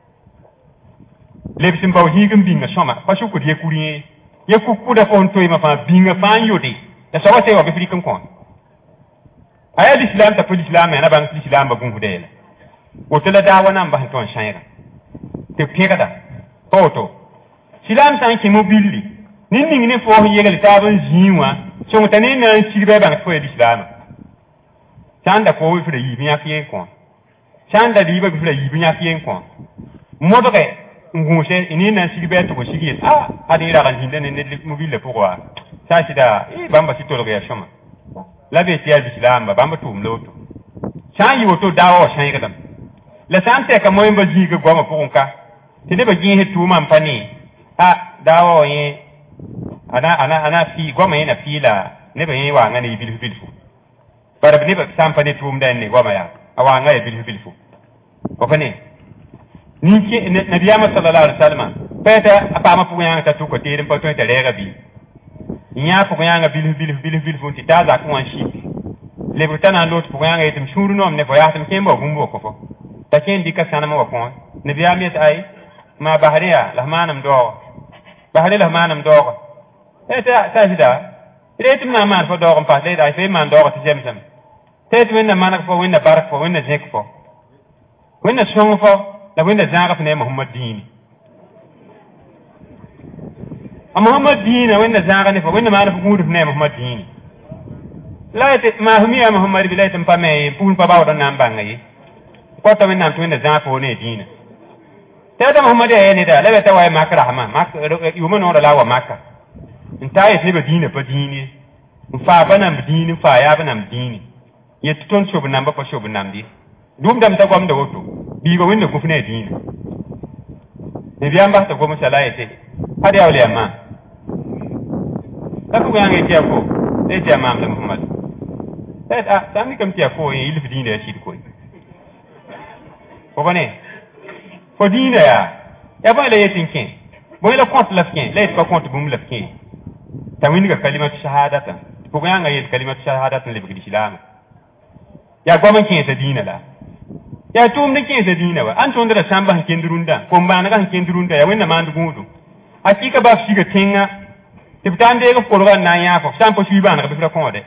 lebsim baw higum binga shoma fa shuku de kuriye ye kuku da fon to ima fa binga fa yodi da sawa te wa be frikan kon aya islam ta pu islam na ban islam ba gungu de la wotela dawa nan ba ton shaira te pegada toto silam san ki mobili nin ning ne fo yegal tabun jiwa so tane na sirbe ban fo di islam sanda ko wi fere yi biya fiyen ko sanda di ba fere yi biya fiyen ko modo ke nguse ini na sirbe to ko sigi ah adi ra kan hinde ne ne mobile pour wa sa sida e bamba sitolo ga shoma labe ti al islam ba bamba tum loto san yi woto dawo san yekadam la sante ka moy mba jiga goma pour ka tene ba gin he tuma mpani ha dawo yin ana ana ana fi goma yana fila ne ba yin wa ngani bil bil fu bara ne ba sampani tum dan ne goma ya awa ngani bil bil fu ko fane ni ke nabiyama sallallahu alaihi wasallam peta apa ma fu yang ta tu ko tirin pa to ta rega bi nya fu yang bil bil bil bil fu ti ta za ko an shi le butana lot fu yang etim shuru nom ne ko ya tam kembo gumbo ko fo ta ken dika sana ma ko nabiyama yet ai ma bahariya lahmanam do bahari lahmanam do eta sajida retum na man fo do ko pa le dai fe man do ko semsem tet wenna manak fo wenna barak fo wenna zek fo wenna song fo la wenna zaka ne muhammad dini a muhammad dini wenna zaka ne fo wenna man fo gudu ne muhammad dini la tet ma humiya muhammad bi laitum pa me pun pa bawo nan bangayi ko to wenna to wenna zaka fo ne dini tata muhammad ya ne da labe ta waye makra hama mak yumo no da wa makka intaye ne ba dini pa dini fa bana dini fa ya bana dini yet ton shobu namba pa shobu namdi dum dam ta gwam da woto bi ba wanda ku fina dini ne biyan ba ta goma sala yete hadi awle amma ta ku yange tiya ko e tiya mam da muhammad ta ta tam kam tiya ko e ilfi dini ya shi ko ko bane ko dini ya ya ba le yetin kin bo ila kont lafkin le ko kont bum lafkin tawini ga kalimatu shahadatan ko yanga yet kalimatu shahadatan le bi islam ya goma kin ta dina la ya tum ne kin ta dina ba an ton da samba kin durunda ko ba na kan kin durunda ya wenna mandu gudu hakika ba shi ga tinga tibtande ga korwa na ya fo sampo shi ba na ga fira ko de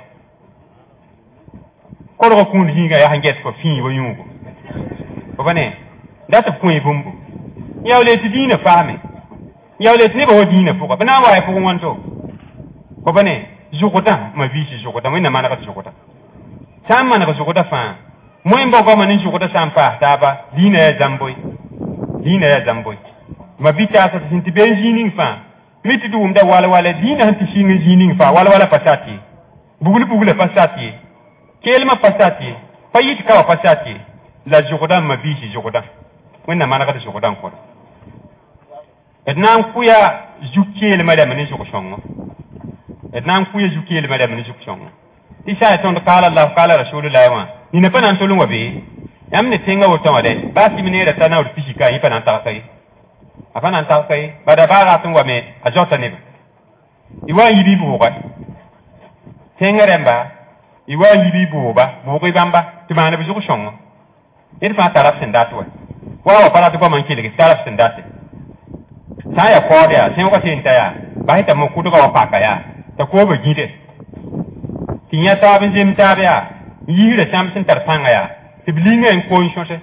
korwa kun hinga ya hanget ko fi wo yungo ko bane da ta kun bumbu ya wale ti dina fame ya wale ne ba ho dina fo ba na wa ya fo wanto ko bane jukota ma bishi jukota wenna mana ka jukota sama na jukota fa moyemba ko manin jukota sampa taba dina ya zamboy dina ya zamboy ma bita sa tinti benjinin fa miti dum da wala wala dina hanti shinga jinin fa wala wala pasati bugul bugul pasati kelma pasati fayit ka pasati la jukota ma bishi jukota wenna mana ka jukota ko et nan kuya jukiel madame ni zuko shongo et nan kuya jukiel madame ni zuko shongo isa ton kala Allah kala rasulullah wa ni ne panan tolun wabe yam ne tenga woton de ba si minera tana ur pisika yi panan ta kai afana ta kai bada bara tun wa me a jota ne iwa yibi buga tenga remba iwa yibi buba buga bamba timana bi zuko shongo et fa taraf sendat wa wa para to man kile taraf sendat saya ko dia sen ko tin ta ya ba ita mo kudu ka pa ka ya ta ko ba gide tinya ta bin jim ta ya yi da samsin tar panga ya tiblinga en ko shose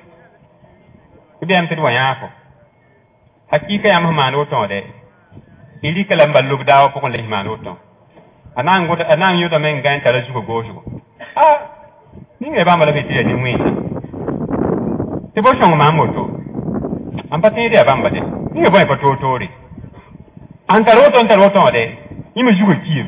bi am te wa ya ko hakika ya mahman o to de ili kala mballu da ko ko le mahman o to anan go anan yo da men gan ta la jugo go jugo ah ni nge ba mala be ti ni wi te bo shong ma moto am pa te dia ba mba de ni bo e pa to to ri antaro to antaro to de ni me jugo ki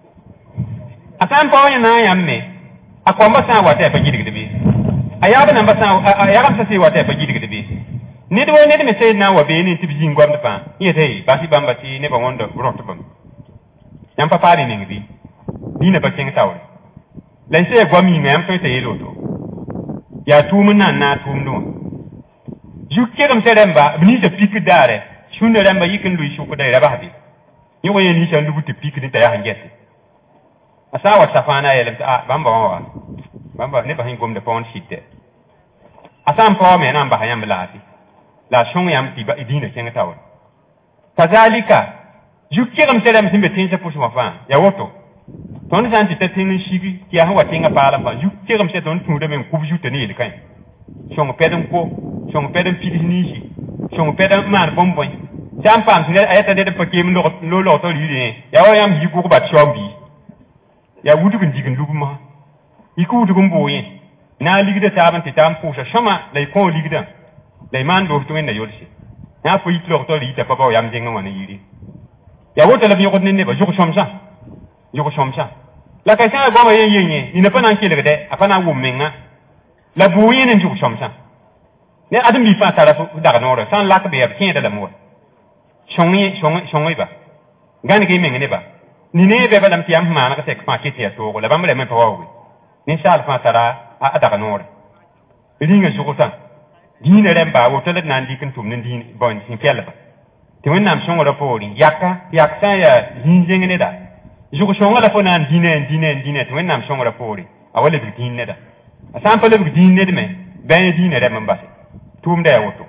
asan pa na ya me akwamba sa wa te pa gidi gidi bi ayaba na mbasa ayaba sa se wa te pa gidi gidi bi ni do ne me se na wa be ni tibi ngwam de pa yete ba si bamba ti ne ba wondo roto bam yam pa pari ni ngi ni ne ba ken tawre lan se gwami ngam to te yelo to ya tumun nan na tum do jukke dum se remba bni se pik dare shunde remba yikin lu shu ko dai raba bi yi wo ni shan dubu te pik ni ta ya hangete asa wa safana yelem ta bamba wa bamba ne ba hin gom de pon shite asa mpa me nan ba hayam laati la shong yam ti ba idina ken tawre kazalika jukke dum se remba simbe tin se pusu ma fa ya woto ton san ti tatin shigi ya hawa tinga pala fa jukke dum se don tude men kubju te ni kan shong pedum ko shong pedum pidini shong pedum man bomboy jam pam ne ayata de pakem lo lo lo to li ya wa yam yiku ko ba chombi ya wudu bin digin lubuma iku wudu gum boye na ligida taban ti tam pusha shama lay ko ligida lay man do to na yolsi na fo yitlo to li ta pa ba yam jenga wana yiri ya wota la bi ko ne ba juko shomsa juko shomsa la ka sa ba ma yen yen ni na pa nan kile de apana wu menga la buye ne juko shomsa ne adam bi fa tara fu daga no san la ka be ya kin da la mo shongi shongi shongi ba gani ke menga ne ba ni ne be ba lam ti am ma na ka se ka ke ti to ko la ba mo le me pa wa ni sal fa tara a daga no ringa juko tan dine remba wo to le nan di kin tum ne din bon sin fiala ba ti wen nam shongo da pori yakka yaksa ya hinjenge ne da juko shongo la fo nan dine dine dine ti wen nam shongo da pori a wala bi din ne da asan pa le bi din ne de me ben dine re man ba tum da woto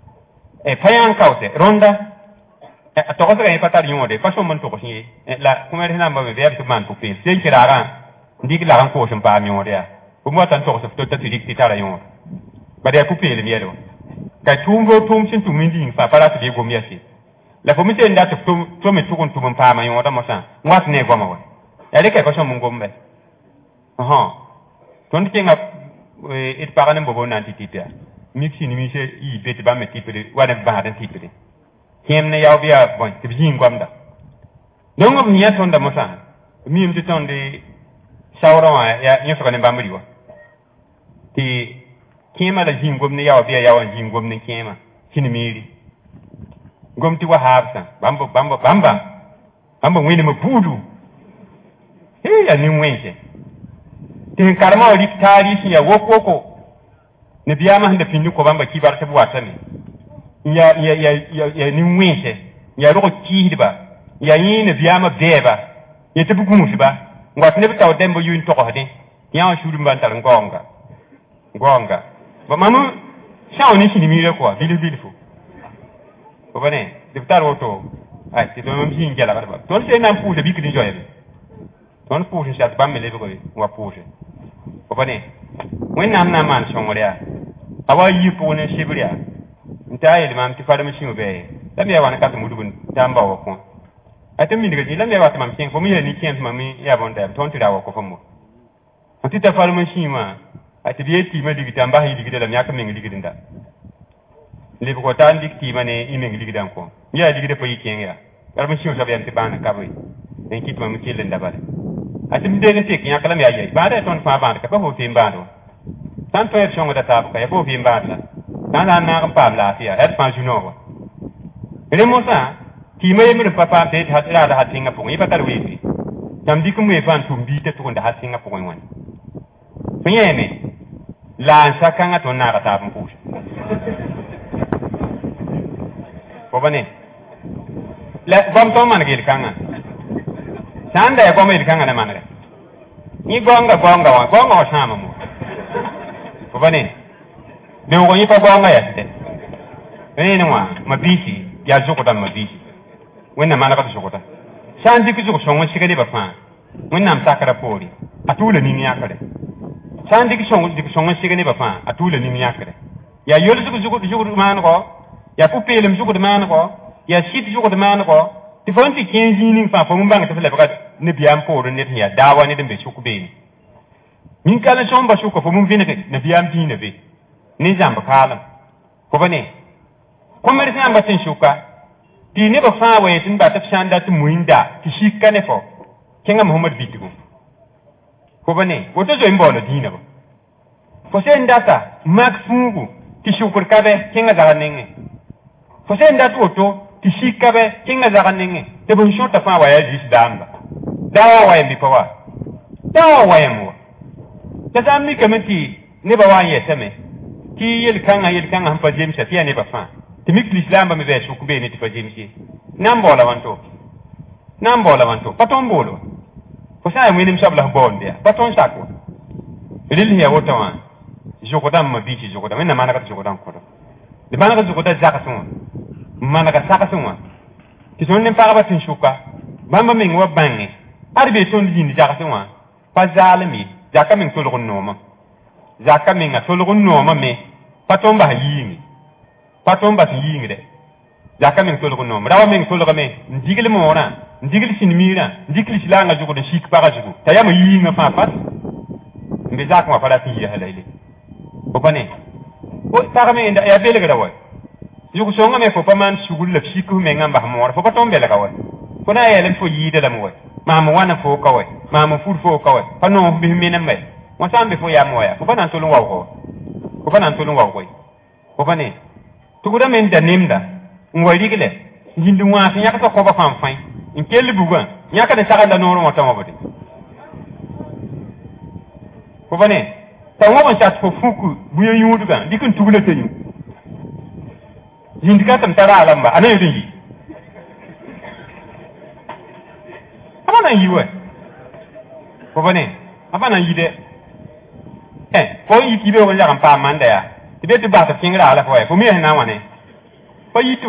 e payan kawte ronda e to ko se patar yode fa so man to ko si la kuma re nan ba be be man ko pe se kirara ndik la ran ko so pa mi yode ya ko mo tan to ko so to ta dik ti tara yode ba de ko pe le mi yelo ka tum go tum sin tum ndi fa para to de go mi asi la ko mi se nda to to me to ko tum pa ma yode mo sa ngat ne go ma wa ya de ka ko so mun go mbe aha ton ki nga it para ne bobo nan ti ti ta mixi ni mi se i beti ba me ti pe wa de ba den ti pe kem ne yaw biya bon ti bi ngwamda dongo mi ya ton da mo sa mi mi ti ton de shawra wa ya nyo so ne ba mri wa ti kema da jingom ne yaw biya yaw jingom ne kema kini miri gom ti wa habsa bamba bamba bamba bamba wini mo budu he ya ni wense tin karma wa tarihi ya wokoko ne biya ma handa pindu ko bamba kibar ta buwata ne ya ya ya ya ni wense ya ro ki ba ya yi ne biya ma beba ya ta bugu musiba ngat ne bitaw dembo yun to ko hade ya shuru mbantar ngonga ngonga ba mamu shaw ni shini mi re ko bilu bilu fu ko bane diptar woto ay ti do mam hin jala ba ton se nan pu de bikini joye ton pu se shat bamme le ko wa pu se ko bane wen nam na man shongoria awa yi pu ne shibriya nta yele mam ti fara mishin be la me wana ka to mudubun tamba wa ko atem mi diga la me wa tam kin fo mi ni kin mam mi ya bon da ton ti da wa ko fo mo anti ta fara mishin ma ati bi ti ma diga tamba hi diga da mi aka min diga dinda le ko tan dik ti ma ne i min diga dan ko ya diga da pa yi kin ya fara mishin sa be anti bana ka bai en kit ma mi kilen da ba ati mi de ne ti kin akala mi ayi ba da ton fa ba ka pa ho ti mbando tan fa shongo da ta ka ya fo fi mbanda nan nan na kan pa la fi ya et pa juno remosa ti mai mi papa be ta ra da hatinga pu yi patar wi tam dikum we fan tumbi te to da hatinga pu wan fanyene la sakanga to na ta pu ko bane la bam to man gel kanga sanda ya bom il kanga na manare ni gonga gonga wa gonga wa sama mu ko bane de wo yi pa gonga ya te ene wa mabisi ya joko da mabisi wenna mana ka joko da sandi ki joko shonwa shigade ba fa wenna am sakara pori atula ni ya kare sandi ki shonwa di shonwa shigade ba fa atula ni ya kare ya yolu joko joko joko man ko ya pupelem joko de man ko ya shit joko de man ko ti fonti kenji ni fa fo mbanga te fele ba ne biam poro ne ya dawa ne de be shuku be ni kala shomba shuko fo mun vine ke ne biam ti ne be ni jamba kala ko bane ko mer san batin shuka ti ne ba fa waye tin ba ta shanda tu muinda ti shika ne fo kenga muhammad bitigo ko bane woto zo imbolo dina ba fo se ndata max fungu ti shukur kabe kenga za nenge fo se ndata woto ti shika be kenga za nenge te bon shota fa waye dis damba dawa waye mi pawa dawa waye mo ta sami kamati ne ba waye tame ti yel kanga yel kanga han pa jemsa ti ne ba fa ti mik l'islam ba me be shuku be ne ti pa jemsi nambola wanto nambola wanto paton bolo ko sa mi nim sabla bonde paton sako lil hiya wota wa jokodam ma bi ci jokodam ina manaka jokodam ko de manaka jokodam zaka sun manaka saka sun wa ti son ne para batin shuka bamba min wa bangi arbe ton din zaka sun wa pa zalimi zaka min tolo noma zaka min a tolo noma me paton ba yimi paton ba yimi de zaka min tolo noma rawa min tolo me ndigil mo ora ndigil sinmira ndigil silanga jugo de shik para jugo tayama yimi fa pat mbe zaka ma fara ti ya halaile ko bane o taga me ya bele ga dawa jugo songa me fo paman sugul la shiku me ngamba mo ora fo paton bele ga wa ko na yele fo yide la mo wa ma mo wana fo ka wa ma mo fur fo ka wa pa no bi me nambe mo sambe fo ya mo ya ko bana tolo wa ko ko bana tolo wa ko ko bane tuguda men da nimda ngwali gele jindu wa fi nyaka ko ba fam fay in kelli buga nyaka de saga da noro mo tamo bodi ko bane tawo ban chat ko fuku buyo yudu ga dikun tugule tenyu jindika tam tara alamba ana yudi amana yiwe ko bane amana yide eh ko yiti be wala kan pa manda ya tibe tu ba ta fingra ala ko ko mi na wane ko yitu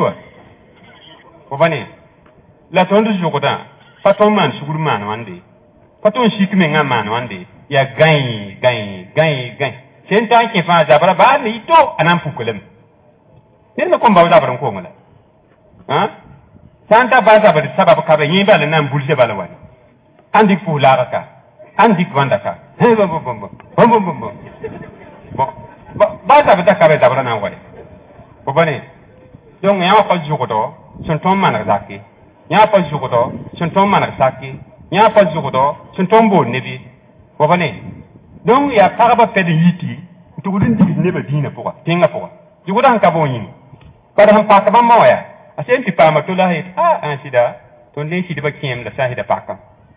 ko bane la tondu jokoda paton man suguru man wande paton shikme ngama man wande ya gai gai gai gai senta ke fa zabara ba ni to anan pukulem ne me komba wala baran ko ngala ha santa ba zabara sabab ka ba yimba le nan bulje bala wani andi pula ka andi kwanda ka he bo bo bo bo bo bo bo ba zabara ka ba zabara nan wani ko bane donc ya ko jokodo son ton man zaki ya pa jokodo son ton man zaki ya pa jokodo son ton bo nebi ko bane donc ya karaba pede yiti to gudun digi ne ba dina poka tinga poka jugoda han ka bo yin kada han paka ba mawaya asen ti pama to lahi ah an sida to ne sida ba kiem la sahida paka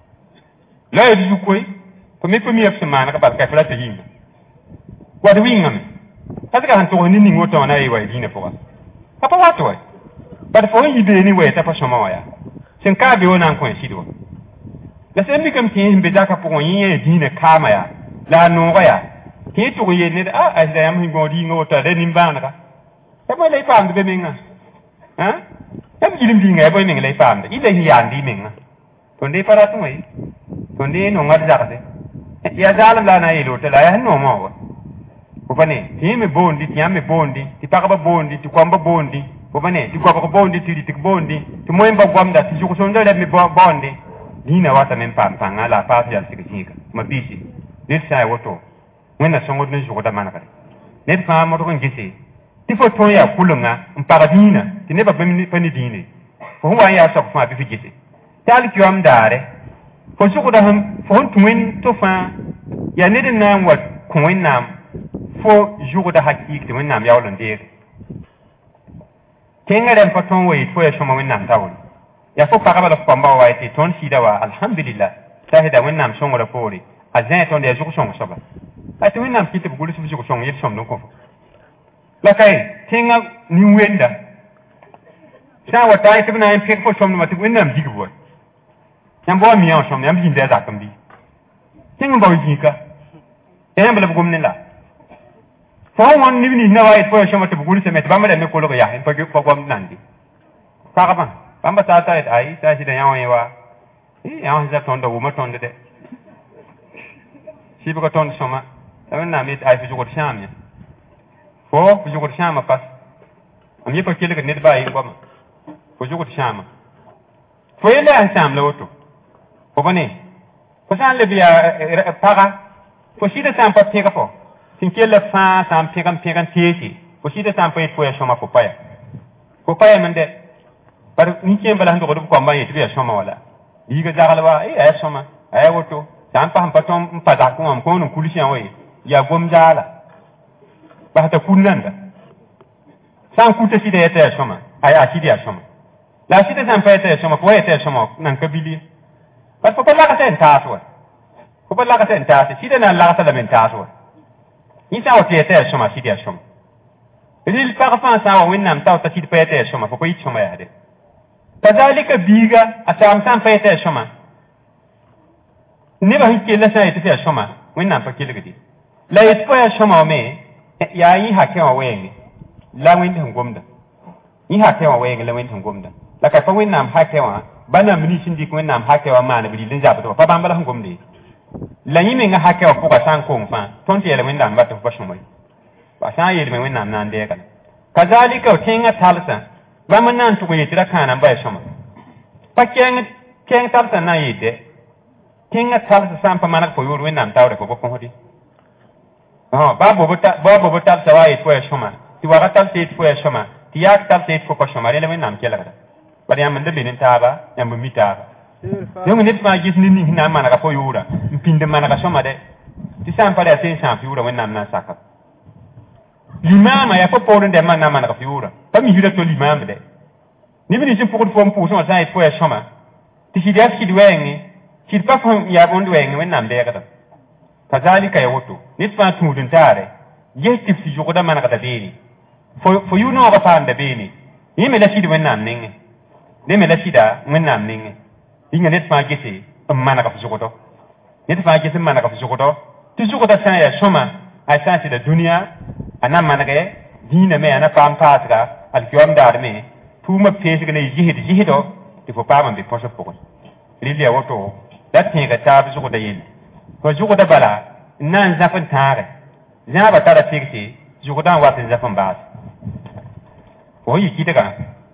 la yi ju koy ko me pemi af semana ka ba ka fala te yin wa de wingam kaza han to ni ni ngoto na yi wa dina poka papa wato wa ba fo yi be ni we ta pa shoma waya sen ka be wona ko sido la sen mi kam tin be jaka po yin dina kama ya la no ya ki to ye ne a a da yam hingo di ngota de nimbana ka ta ba le pam de menga ha ta bi lim di ngai boy menga le pam de ile hiyan di menga to ne para tu mai to ne no ngar ja de ya zalam la na yelo te la ya no mo ko bane ti me bondi ti ame bondi ti pa ba bondi ti kwamba bondi ko bane ti kwa ba bondi ti ti bondi ti moyemba gwamda ti juko sonda le me bondi dina wata men pam panga la pa ya sikika mabisi dit sai woto wena songo ne jogo da manaka net fa mo to ngisi ti fo to ya kulunga mparadina ti ne ba bemni pani dine fo huwa ya sa fa bi figisi tal ki am dare fo jogo da ham fo tuwen to fa ya ne den nam wat kuin nam fo jogo da hakiki ti wen nam ya wolon de kengare paton we to ya shoma wennam tawul ya fo paga bala pamba wa ti ton sida wa alhamdulillah tahida wennam shongora pori azan ton de zuko shong soba ati wennam kiti bugulu su zuko shong yet shom non ko la kai tinga ni wenda sa wa tai tibna en pek fo shom ma ti wennam digbo yam bo mi on shom yam bin de za kambi tinga bo jika yam bala bugum ne la fo won ni ni na wa et fo shom ti bugulu se met ba ma de ko lo ya en pa ko ko nandi paga ba bamba ta ta ai ta si da yawan yawa eh yawan za ton da wo ma ton de si ba ton soma ta na mit ai fi jugo sham fo fi jugo sham pas am yi pa kele ne ba yi ngoma fo jugo sham fo yele an sham la woto ko bane ko san le biya paga fo si da sam pa tega fo sin kele fa sam pegam pegan tieti fo si da sam pa fo ya shoma fo pa ya ko pa ya mende par ni ke bala ndo ko ko amba yeti ya shoma wala yiga jagalwa eh ay shoma ay woto tan pa hampa tom pa da ko am ko no kulishan we ya gom jala ba ta kunanda san kuta sida yeta ya shoma ay asidi ya shoma la sida san pa yeta ya shoma ko yeta ya shoma nan kabili par ko la ka sen taso ko la ka sen taso sida na la ka la men taso ni sa o yeta ya shoma sida ya shoma ril pa fa sa wa winnam ta ta sida pa yeta ya shoma ko ko yi shoma ya de كذلك بيجا أسامسان فايتة شما نبغى هيك لا شيء تفيها شما وين نام فكيل كذي لا يتفيها شما ومي يا إيه هكذا وين لا وين هم قوم ده إيه هكذا وين لا وين هم قوم ده لكن فوين نام هكذا بنا مني شندي وين نام هكذا ما نبغي لنجاب ده فبام بلا هم قوم ده لا يمين هكذا فوق سان كون فان تونتي يلا وين نام باتو فشمي باشان يلا وين نام نانديه كذا كذلك وتينغ ثالثا Baman nan to yiti da kana ba shoma pakeng keng tarsa na yite kinga tarsa sampa manak po yuru nan tawre ko ko hodi oh babo bota babo bota sawai to shoma ti waga tal te to shoma ti yak tal te ko ko shoma le men nam kela bari am ndebe nin taba yam mi taba yong nit ma gis ni ni na manaka po yura mpinde manaka shoma de ti sampa de sen sampa yura men nam na saka l'imam ya fa pour de man na man rafiura pa mi hira to l'imam de ni bini sin pour fo mpu so sa et fo ya shoma ti si das ki duwengi ki pa fo ya bon duwengi wen nam de ga kazalika ya woto nit fa tu dun tare yesti si jogo da man ga beni fo fo you know ga fa da beni ni me la si de wen nam ninge de me la si da wen nam ninge inga nit fa gese man ga jogo to nit fa gese man ga jogo to ti jogo da sa ya shoma ai sa si da dunia ana manage dina me ana pam paatga al kyom dar me tuma pesi gane yihid yihido ti fo pam be poso pokon rilia woto dat tinga tab zugo da yin ko zugo da bala nan zafan tare zaba tara tikti zugo dan wat zafan baas o yi kitaka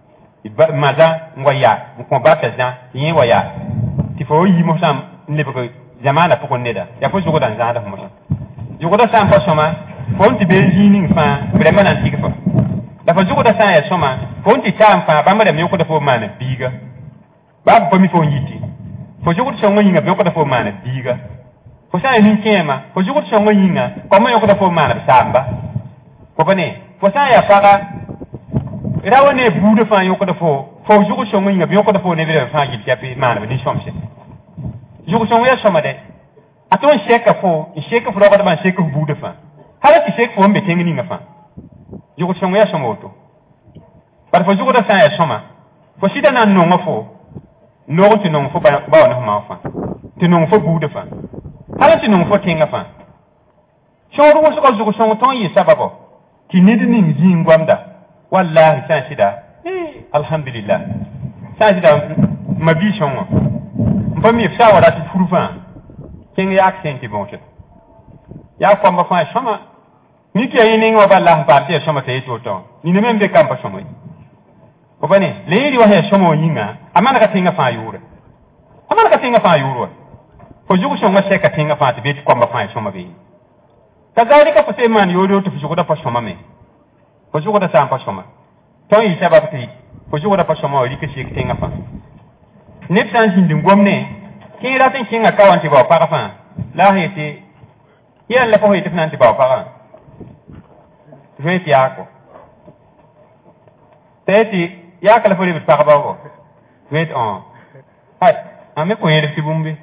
maza ngoya ko bata jan yin waya ti fo yi mo sam ne ko jamana pokon neda ya fo zugo dan zada mo zugo da sam posoma fonti benzining fa vraiment antique fa la fa jugo da sa ya soma fonti tam fa ba ma da mi ko da fo mana biga ba ko mi fo yiti fo jugo so ngo yinga be ko da fo mana biga fo sa ni kema fo jugo so ngo yinga ko ma ko da fo mana samba ko bane fo sa ya faga irawo ne bude fa yo ko da fo fo jugo so ngo yinga be ko da fo ne be fa gi tiapi mana be ni somse jugo so ngo ya soma de aton sheka fo sheka fo ro da ban sheka bude fa hala ti shek fo mbe tengi nga fa yugo shongo ya shomoto par fo yugo da sa ya shoma fo shida na no ngofo no ti no ngofo ba ba na ma fa ti no ngofo bu de fa hala ti no ngofo tenga fa shoro wo so ko yugo shongo ton yi sababo ti nidi ni ngi ngwamda wallahi sa shida eh alhamdulillah sa shida mabi shongo mpa mi fa wala ti furufa kengi accent bon che ya kwamba fa shoma ni ke yini ngo balla pa te shoma te to to ni ne membe kampa shoma ko bane le yi wa he shoma yinga amana ka tinga fa yure amana ka tinga fa yure ko jugo shoma se ka tinga fa te be kwamba fa shoma be kazalika fa se man yodo to jugo da fa shoma me ko jugo da sa pa shoma to yi sabab ti ko jugo da fa shoma o rike shi tinga fa ne tan hindi ngomne ki ra tin kinga kawanti ba pa fa la hete yan la ko hete nan ti ba pa veti ako teti ya kala fo bit pa ba ko wait on hay ame ko yede fi bumbi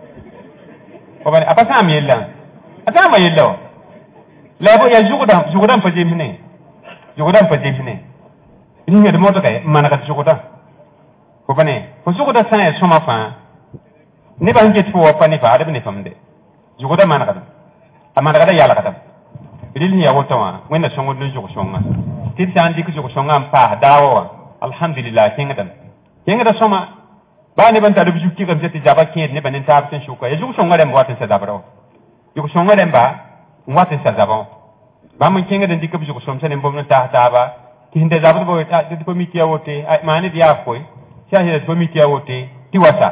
ko bani apa sam yella ata ma yella la bo ya jugodan jugodan fa jemine jugodan fa jemine ni ngade moto kay manaka jugodan ko bani fo jugodan sa ya soma fa ne ba nge fo pa ni fa da ne famde jugodan manaka amana kada yala kada bidil ya woto wa wenda songo dun jugo songa tit tan dik jugo songa pa dawo alhamdulillah kengadan kengada soma ba ne ban ta du jukki kam jeti jaba ken ne banin ta tin shuka ya jugo songa dem watin sa dabaro jugo songa dem ba watin sa dabon ba mun kengadan dik jugo somsa ne bomna ta ta ba kinde zabado bo ta dit ko mi kiya wote ay mani dia koy sha he ko mi kiya wote ti wasa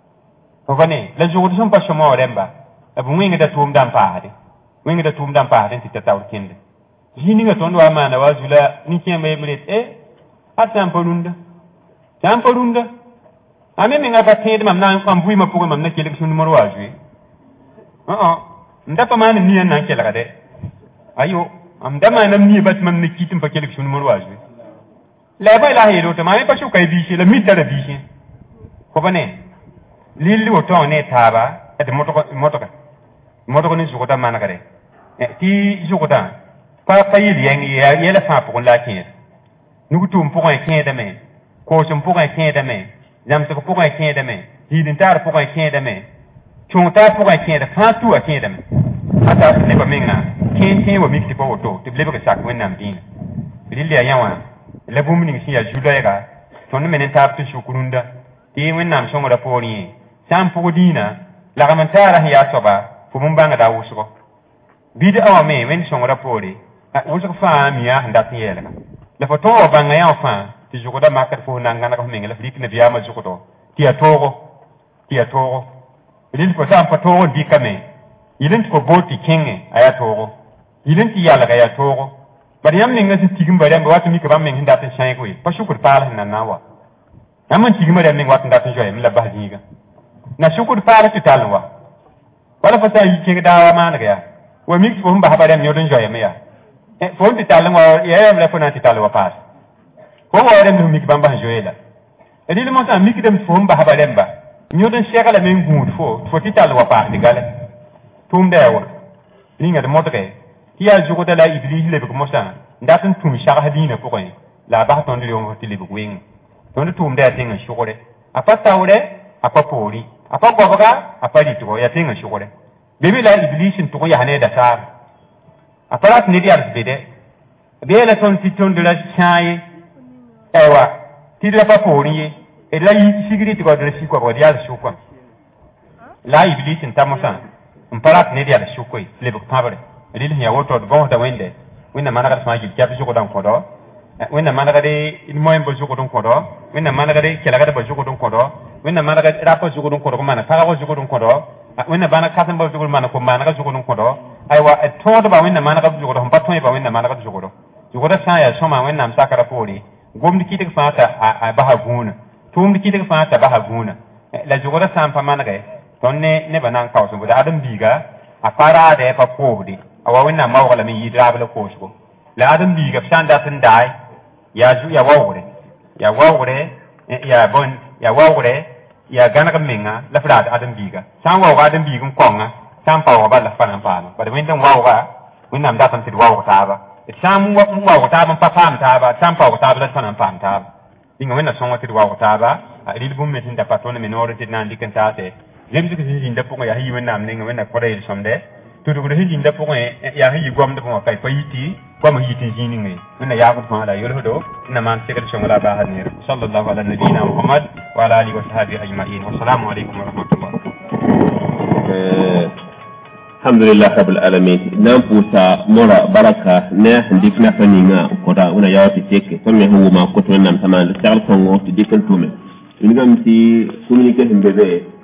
ko bane la jugo som pa somo remba abu winga da tum dam pa de winga da tum dam pa den ti taw kinde jini nga ton wa mana wa jula ni kembe mlet e atam polunda tam polunda ame mi nga batte mam na am bui ma pugo mam na kele sun numero wa jui oh oh nda pa man ni na kele ga de ayo am da man ni bat mam na kitim pa kele sun numero wa jui la ba la helo to ma pa shu kai bi shi la mi da bi shi ko bane lili o to ne taba et moto moto ka moto ko ni jugoda mana kare ti jugoda pa pa yi yang ya yela fa pour la kin nugutum pour un kin de me ko sum pour un kin de me jam se pour un kin de me hidin tar pour un kin de me chonta pour un kin de fa tu a kin de me ata ne ba minga kin kin wo mixi po to ti blebe ka sak wenam din bilili ya yawa le bum ni si ya juda ga ton men ta tu shukurunda ti wenam songo da poni sam pour dina la ramantara ya soba fu mun banga da wusugo bidi awa me wen songo pori a wusugo fa mi ya nda tiyela la foto banga ya fa ti jugo da makar fu na ngana ko me ngala flik ne biya ma jugo to ti ya togo ti ya togo ilin ko sam foto di kame ilin ko boti kinge aya togo ilin ti yala ga ya togo bari yam ne ngati tigim bari am watu mi ka bam me nda tan shay ko pa shukur pala na nawa amman tigim bari am me watu nda tan joye mi la bahjiga na shukur pala ti talwa wala fa sa yike dawa ma naga ya wa mix fo mba habare mi odon joye me ya e fo ti talwa ya ya mla fo na ti talwa pas ko wa dem mi bamba joye la e dile mo ta mi ki dem fo mba habare mba mi odon shekala men gud fo fo ti talwa pa ni gale tum dewa ni ngade mo to ke ti ya jugo da la iblis le ko mo sa ndatin tum shaka hadina ko ko la ba ton le on ti le ko wing ton tum da tinga shukore apa tawre apa pori apa gobaga apa dito ya tinga shukore bebe la iblisin to ya hane da sar aparat ni diar bede be la ton ti ton de la chai ewa ti la pa pori e la yi sigiri to de shi ko diar shukwa la iblisin tamosa aparat ni diar shukoi le bu pabre rilin ya woto do da wende winna managa sama ji jabi shuko dan kodo winna managa de in moyen bo shuko dan kodo winna managa de kelaga de bo shuko dan kodo winna managa rapo shuko dan kodo ko mana faga bo shuko dan kodo winna bana kasan bo shuko mana ko managa shuko dan kodo aywa to do ba winna managa shuko dan patto ba winna managa shuko do shuko da sa ya soma winna am sakara pori gomdi kite fata a ba ha guna tum kite fata ba ha guna la shuko da sam pa managa tonne ne banan kawso bo da adam biga a para de pa pori awa winna ma wala mi yidrabla ko shgo la adam bi ga sanda tin dai ya ju ya wawre ya wawre ya bon ya wawre ya gana kaminga la frad adam bi ga san wa adam bi gun konga san pa wa ba la fana pa no ba de winna wawga winna da tan ti wawga ta ba san wa wawga ta ban pa pam ta ba san pa wa ta ba fana pam ta inga winna son wa ti wawga ta ba a ri bum metin da patone minore ti nan dikan ta te jemsu ki hinda po ya hi winna am ninga winna ko re somde to do hin jinda po ya hi gwam da po kai pa yiti gwam yiti jini ngai ina ya ko ma la yoro do ina man sekal shongala ba hanir sallallahu ala nabiyina muhammad wa ala alihi wa sahbihi ajma'in wa assalamu alaikum wa rahmatullah eh alhamdulillah rabbil alamin nan puta mora baraka ne difna faninga ko da una yawti teke to me hu ma ko to nan tamande tal ko ngoti dikan tume ngam ti communication bebe